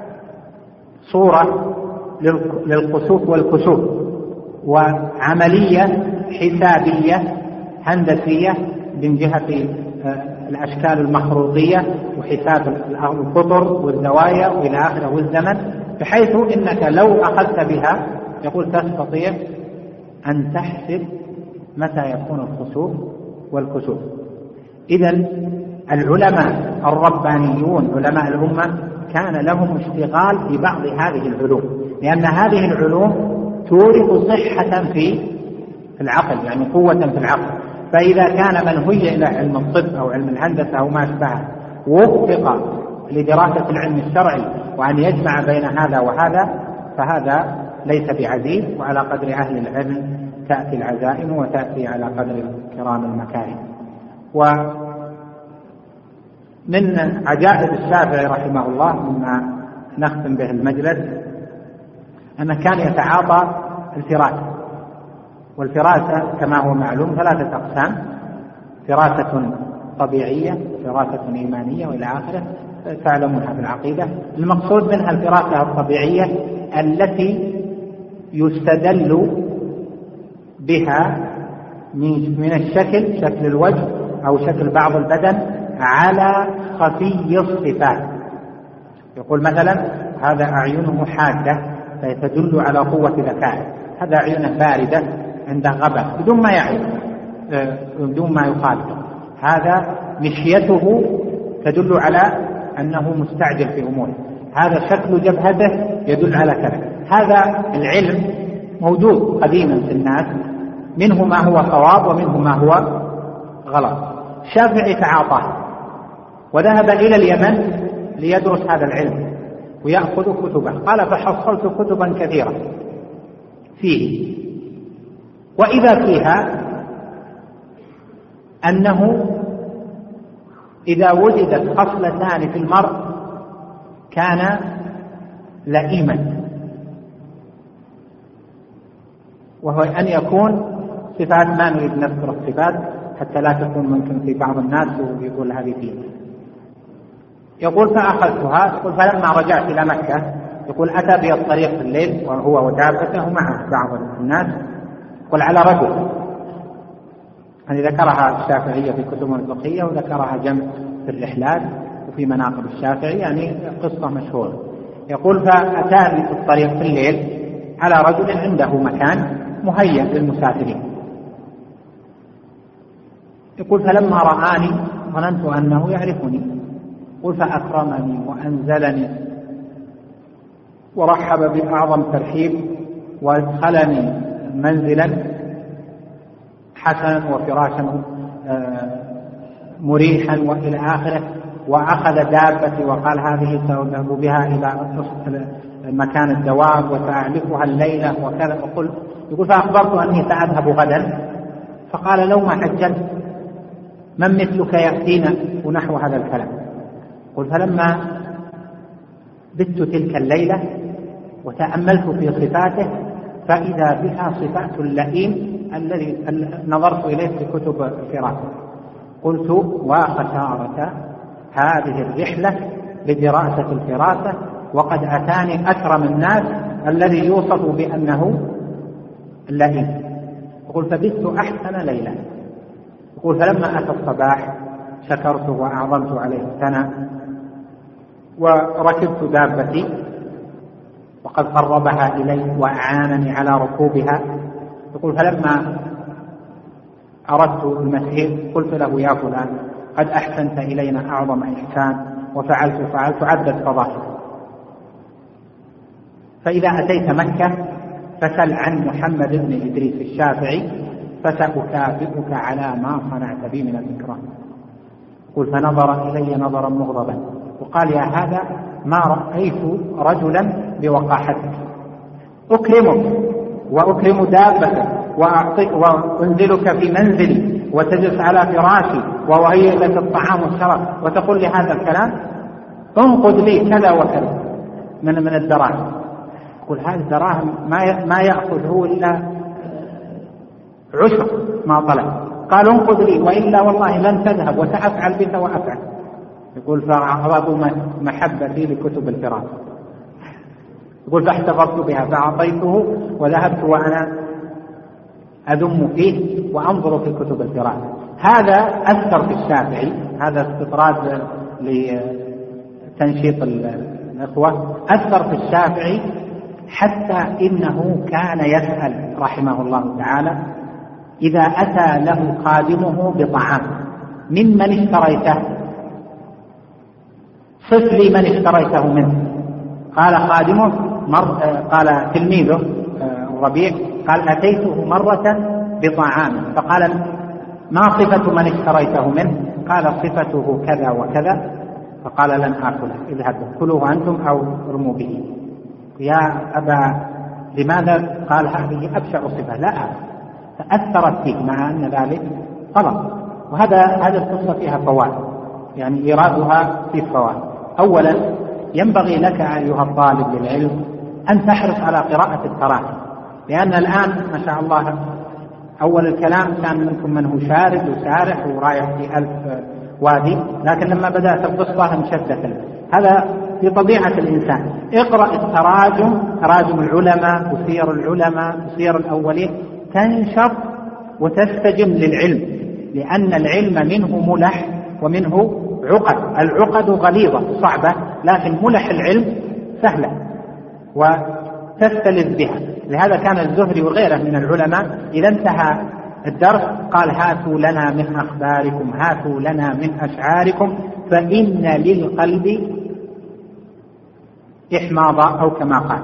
صورة للقصوف والكسوف، وعملية حسابية هندسية من جهة الأشكال المخروطية وحساب القطر والزوايا وإلى آخره والزمن، بحيث إنك لو أخذت بها يقول تستطيع أن تحسب متى يكون الخسوف والكسوف. إذن العلماء الربانيون علماء الأمة كان لهم اشتغال ببعض هذه العلوم، لأن هذه العلوم تورث صحة في العقل، يعني قوة في العقل. فإذا كان من هي إلى علم الطب أو علم الهندسة أو ما أشبهه وفق لدراسة العلم الشرعي وأن يجمع بين هذا وهذا، فهذا ليس بعزيز، وعلى قدر أهل العلم تأتي العزائم وتأتي على قدر كرام المكارم. ومن عجائب الشافعي رحمه الله مما نختم به المجلس أنه كان يتعاطى الفراسة، والفراسة كما هو معلوم ثلاثة أقسام: فراسة طبيعية، فراسة إيمانية، وإلى آخره تعلمونها في العقيدة. المقصود منها الفراسة الطبيعية التي يستدل بها من الشكل، شكل الوجه أو شكل بعض البدن، على خفي الصفات. يقول مثلا هذا أعينه حادة فتدل على قوة ذكائه، هذا أعينه باردة عنده غباء بدون ما يعرف بدون ما يخالف، هذا مشيته تدل على أنه مستعجل في أموره، هذا شكل جبهته يدل على كذا. هذا العلم موجود قديما في الناس، منه ما هو صواب ومنه ما هو غلط. الشافعي تعاطاه وذهب إلى اليمن ليدرس هذا العلم ويأخذ كتبه. قال فحصلت كتبا كثيرة فيه، وإذا فيها أنه إذا وجدت خصلتان في المرء كان لئيما، وهو أن يكون صفات، ما نريد نذكر الصفات حتى لا تكون ممكن في بعض الناس ويقول هذه فيه. يقول فأخذتها. يقول فلما رجعت إلى مكة، يقول أتى بي الطريق في الليل وهو ودابته معه بعض الناس، يقول على رجل، هذه يعني ذكرها الشافعية في كتبه الفقهية وذكرها جمع في الرحلات وفي مناقب الشافعي، يعني قصة مشهورة. يقول فأتاني في الطريق في الليل على رجل عنده مكان مهيأ للمسافرين. يقول فلما رآني ظننت أنه يعرفني، يقول فأكرمني وأنزلني ورحب بأعظم ترحيب وادخلني منزلا حسنا وفراشا مريحا وإلى آخره، وأخذ دابتي وقال هذه سأذهب بها إلى مكان الدواب وسأعلفها الليلة وكذا. يقول يقول فأخبرت أني سأذهب غدا، فقال لو ما حجلت من مثلك يأتينا ونحو هذا الكلام. قل فلما بت تلك الليلة وتأملت في صفاته فإذا بها صفات اللئيم الذي نظرت إليه في كتب الفراسة. قلت وخسارة هذه الرحلة لدراسة الفراسة، وقد أتاني أكرم الناس الذي يوصف بأنه اللئيم. يقول فبت أحسن ليلة. يقول فلما أتى الصباح شكرته وأعظمت عليه الثناء وركبت دابتي وقد قربها إلي وأعانني على ركوبها. يقول فلما أردت المسير قلت له يا فلان قد أحسنت إلينا أعظم إحسان وفعلت فعلت عدت فضائل. فإذا أتيت مكة فسل عن محمد بن إدريس الشافعي فسأكافئك على ما صنعت بي من الإكرام. قل فنظر إلي نظرا مغضبا وقال يا هذا ما رأيت رجلا بوقاحتك، أكرمك وأكرم دابتك وأنزلك في منزلي وتجلس على فراشي ووهيئ لك الطعام والشراب وتقول لي هذا الكلام، انقذ لي كذا وكذا من من الدراهم. يقول هذه الدراهم ما ما يأخذ هو إلا عشر ما طلب. قال انقذ لي وإلا والله لن تذهب وسأفعل بك وأفعل. يقول فعرضوا محبتي لكتب الفراسة، يقول فاحتفظت بها فأعطيته وذهبت وأنا أذم فيه وأنظر في كتب الفراسة. هذا أثر في الشافعي، هذا استطراد لتنشيط الإخوة، أثر في الشافعي حتى إنه كان يسأل رحمه الله تعالى إذا أتى له خادمه بطعام ممن اشتريته، صف لي من اشتريته منه. قال خادمه مر... قال تلميذه الربيع قال أتيته مرة بطعام، فقال ما صفة من اشتريته منه؟ قال صفته كذا وكذا. فقال لن آكله، اذهبوا كلوه أنتم أو ارموا به. يا أبا لماذا؟ قال هذه أبشع صفة لا أعرف. فأثرت فيه مع أن ذلك غلط. وهذا هذه القصة فيها فوائد، يعني إيرادها في فوائد. أولا ينبغي لك أيها الطالب للعلم أن تحرص على قراءة التراجم، لأن الآن ما شاء الله أول الكلام كان منكم من هو شارد وسارح ورايح في ألف وادي، لكن لما بدأت القصة انشدت. هذا في طبيعة الإنسان. اقرأ التراجم، تراجم العلماء وسير العلماء وسير الأولين، تنشط وتستجم للعلم، لأن العلم منه ملح ومنه عقد. العقد غليظة صعبة، لكن ملح العلم سهلة وتستلذ بها. لهذا كان الزهري وغيره من العلماء إذا انتهى الدرس قال هاتوا لنا من أخباركم، هاتوا لنا من أشعاركم، فإن للقلب إحماضا أو كما قال.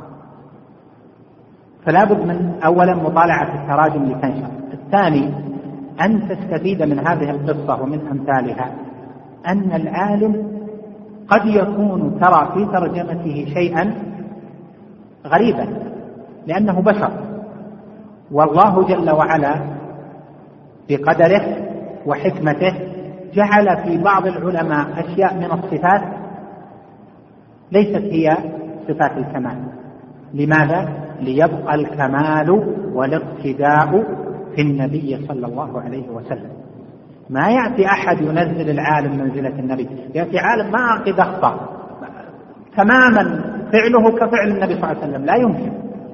فلا بد من أولا مطالعة التراجم لتنشر. الثاني أن تستفيد من هذه القصة ومن أمثالها أن العالم قد يكون ترى في ترجمته شيئا غريبا لأنه بشر، والله جل وعلا بقدره وحكمته جعل في بعض العلماء أشياء من الصفات ليست هي صفات الكمال. لماذا؟ ليبقى الكمال والاقتداء في النبي صلى الله عليه وسلم. ما يأتي أحد ينزل العالم منزلة النبي، يأتي عالم ما قد أخطأ تماما فعله كفعل النبي صلى الله عليه وسلم، لا يمكن.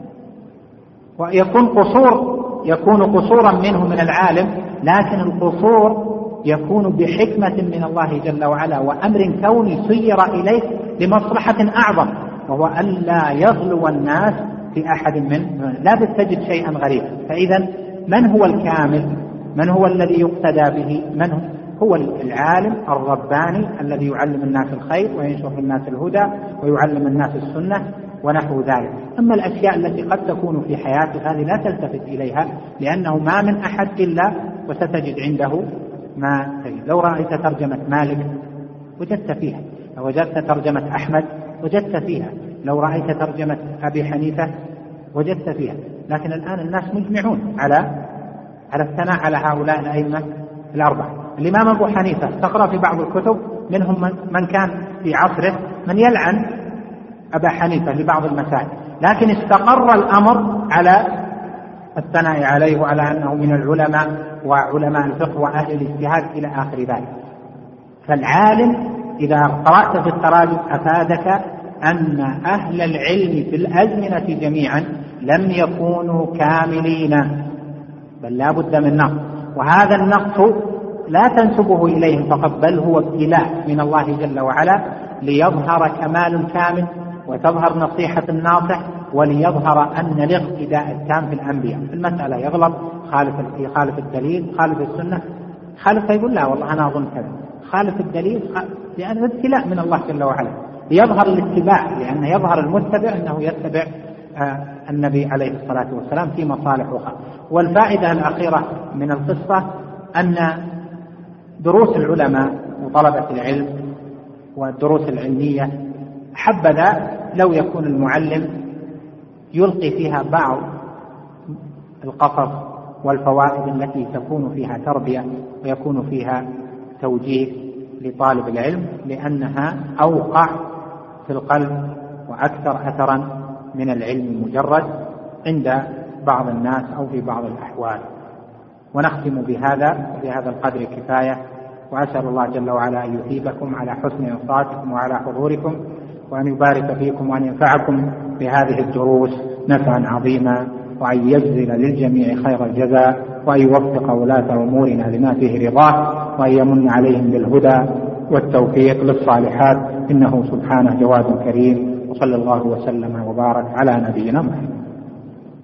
ويكون قصور يكون قصورا منه من العالم، لكن القصور يكون بحكمة من الله جل وعلا وأمر كوني سير إليه لمصلحة أعظم، وهو ألا يغلو الناس في أحد من لا تجد شيئا غريبا. فإذا من هو الكامل؟ من هو الذي يقتدى به؟ من هو؟ هو العالم الرباني الذي يعلم الناس الخير وينشر في الناس الهدى ويعلم الناس السنة ونحو ذلك. أما الأشياء التي قد تكون في حياته هذه لا تلتفت إليها، لأنه ما من أحد إلا وستجد عنده ما تجد. لو رأيت ترجمة مالك وجدت فيها، لو وجدت ترجمة أحمد وجدت فيها، لو رأيت ترجمة أبي حنيفة وجدت فيها. لكن الآن الناس مجمعون على على الثناء على هؤلاء الأئمة الأربعة. الإمام أبو حنيفة تقرأ في بعض الكتب منهم من كان في عصره من يلعن أبا حنيفة لبعض المسائل، لكن استقر الأمر على الثناء عليه وعلى أنه من العلماء وعلماء الفقه وأهل الاجتهاد إلى آخر ذلك. فالعالم إذا قرأت في التراجم أفادك أن أهل العلم في الأزمنة جميعا لم يكونوا كاملين، بل لا بد من نقص، وهذا النقص لا تنسبه إليهم فقط، بل هو ابتلاء من الله جل وعلا ليظهر كمال كامل وتظهر نصيحة الناصح، وليظهر أن الاقتداء التام في الأنبياء. في المسألة يغلط، خالف يخالف الدليل، خالف السنة، خالف يقول لا والله أنا أظن كذا، خالف الدليل، لأن ابتلاء من الله جل وعلا ليظهر الاتباع، لأن يظهر المتبع أنه يتبع النبي عليه الصلاة والسلام في مصالح أخرى. والفائدة الأخيرة من القصة أن دروس العلماء وطلبة العلم والدروس العلمية حبذا لو يكون المعلم يلقي فيها بعض القصص والفوائد التي تكون فيها تربية ويكون فيها توجيه لطالب العلم، لأنها أوقع في القلب وأكثر أثرا من العلم المجرد عند بعض الناس أو في بعض الأحوال. ونختم بهذا بهذا القدر كفاية، وأسأل الله جل وعلا أن يثيبكم على حسن إنصاتكم وعلى حضوركم، وأن يبارك فيكم وأن ينفعكم بهذه الدروس نفعا عظيما، وأن يجزل للجميع خير الجزاء، وأن يوفق ولاة أمورنا لما فيه رضاه، وأن يمن عليهم بالهدى والتوفيق للصالحات، إنه سبحانه جواد كريم. وصلى الله وسلم وبارك على نبينا محمد.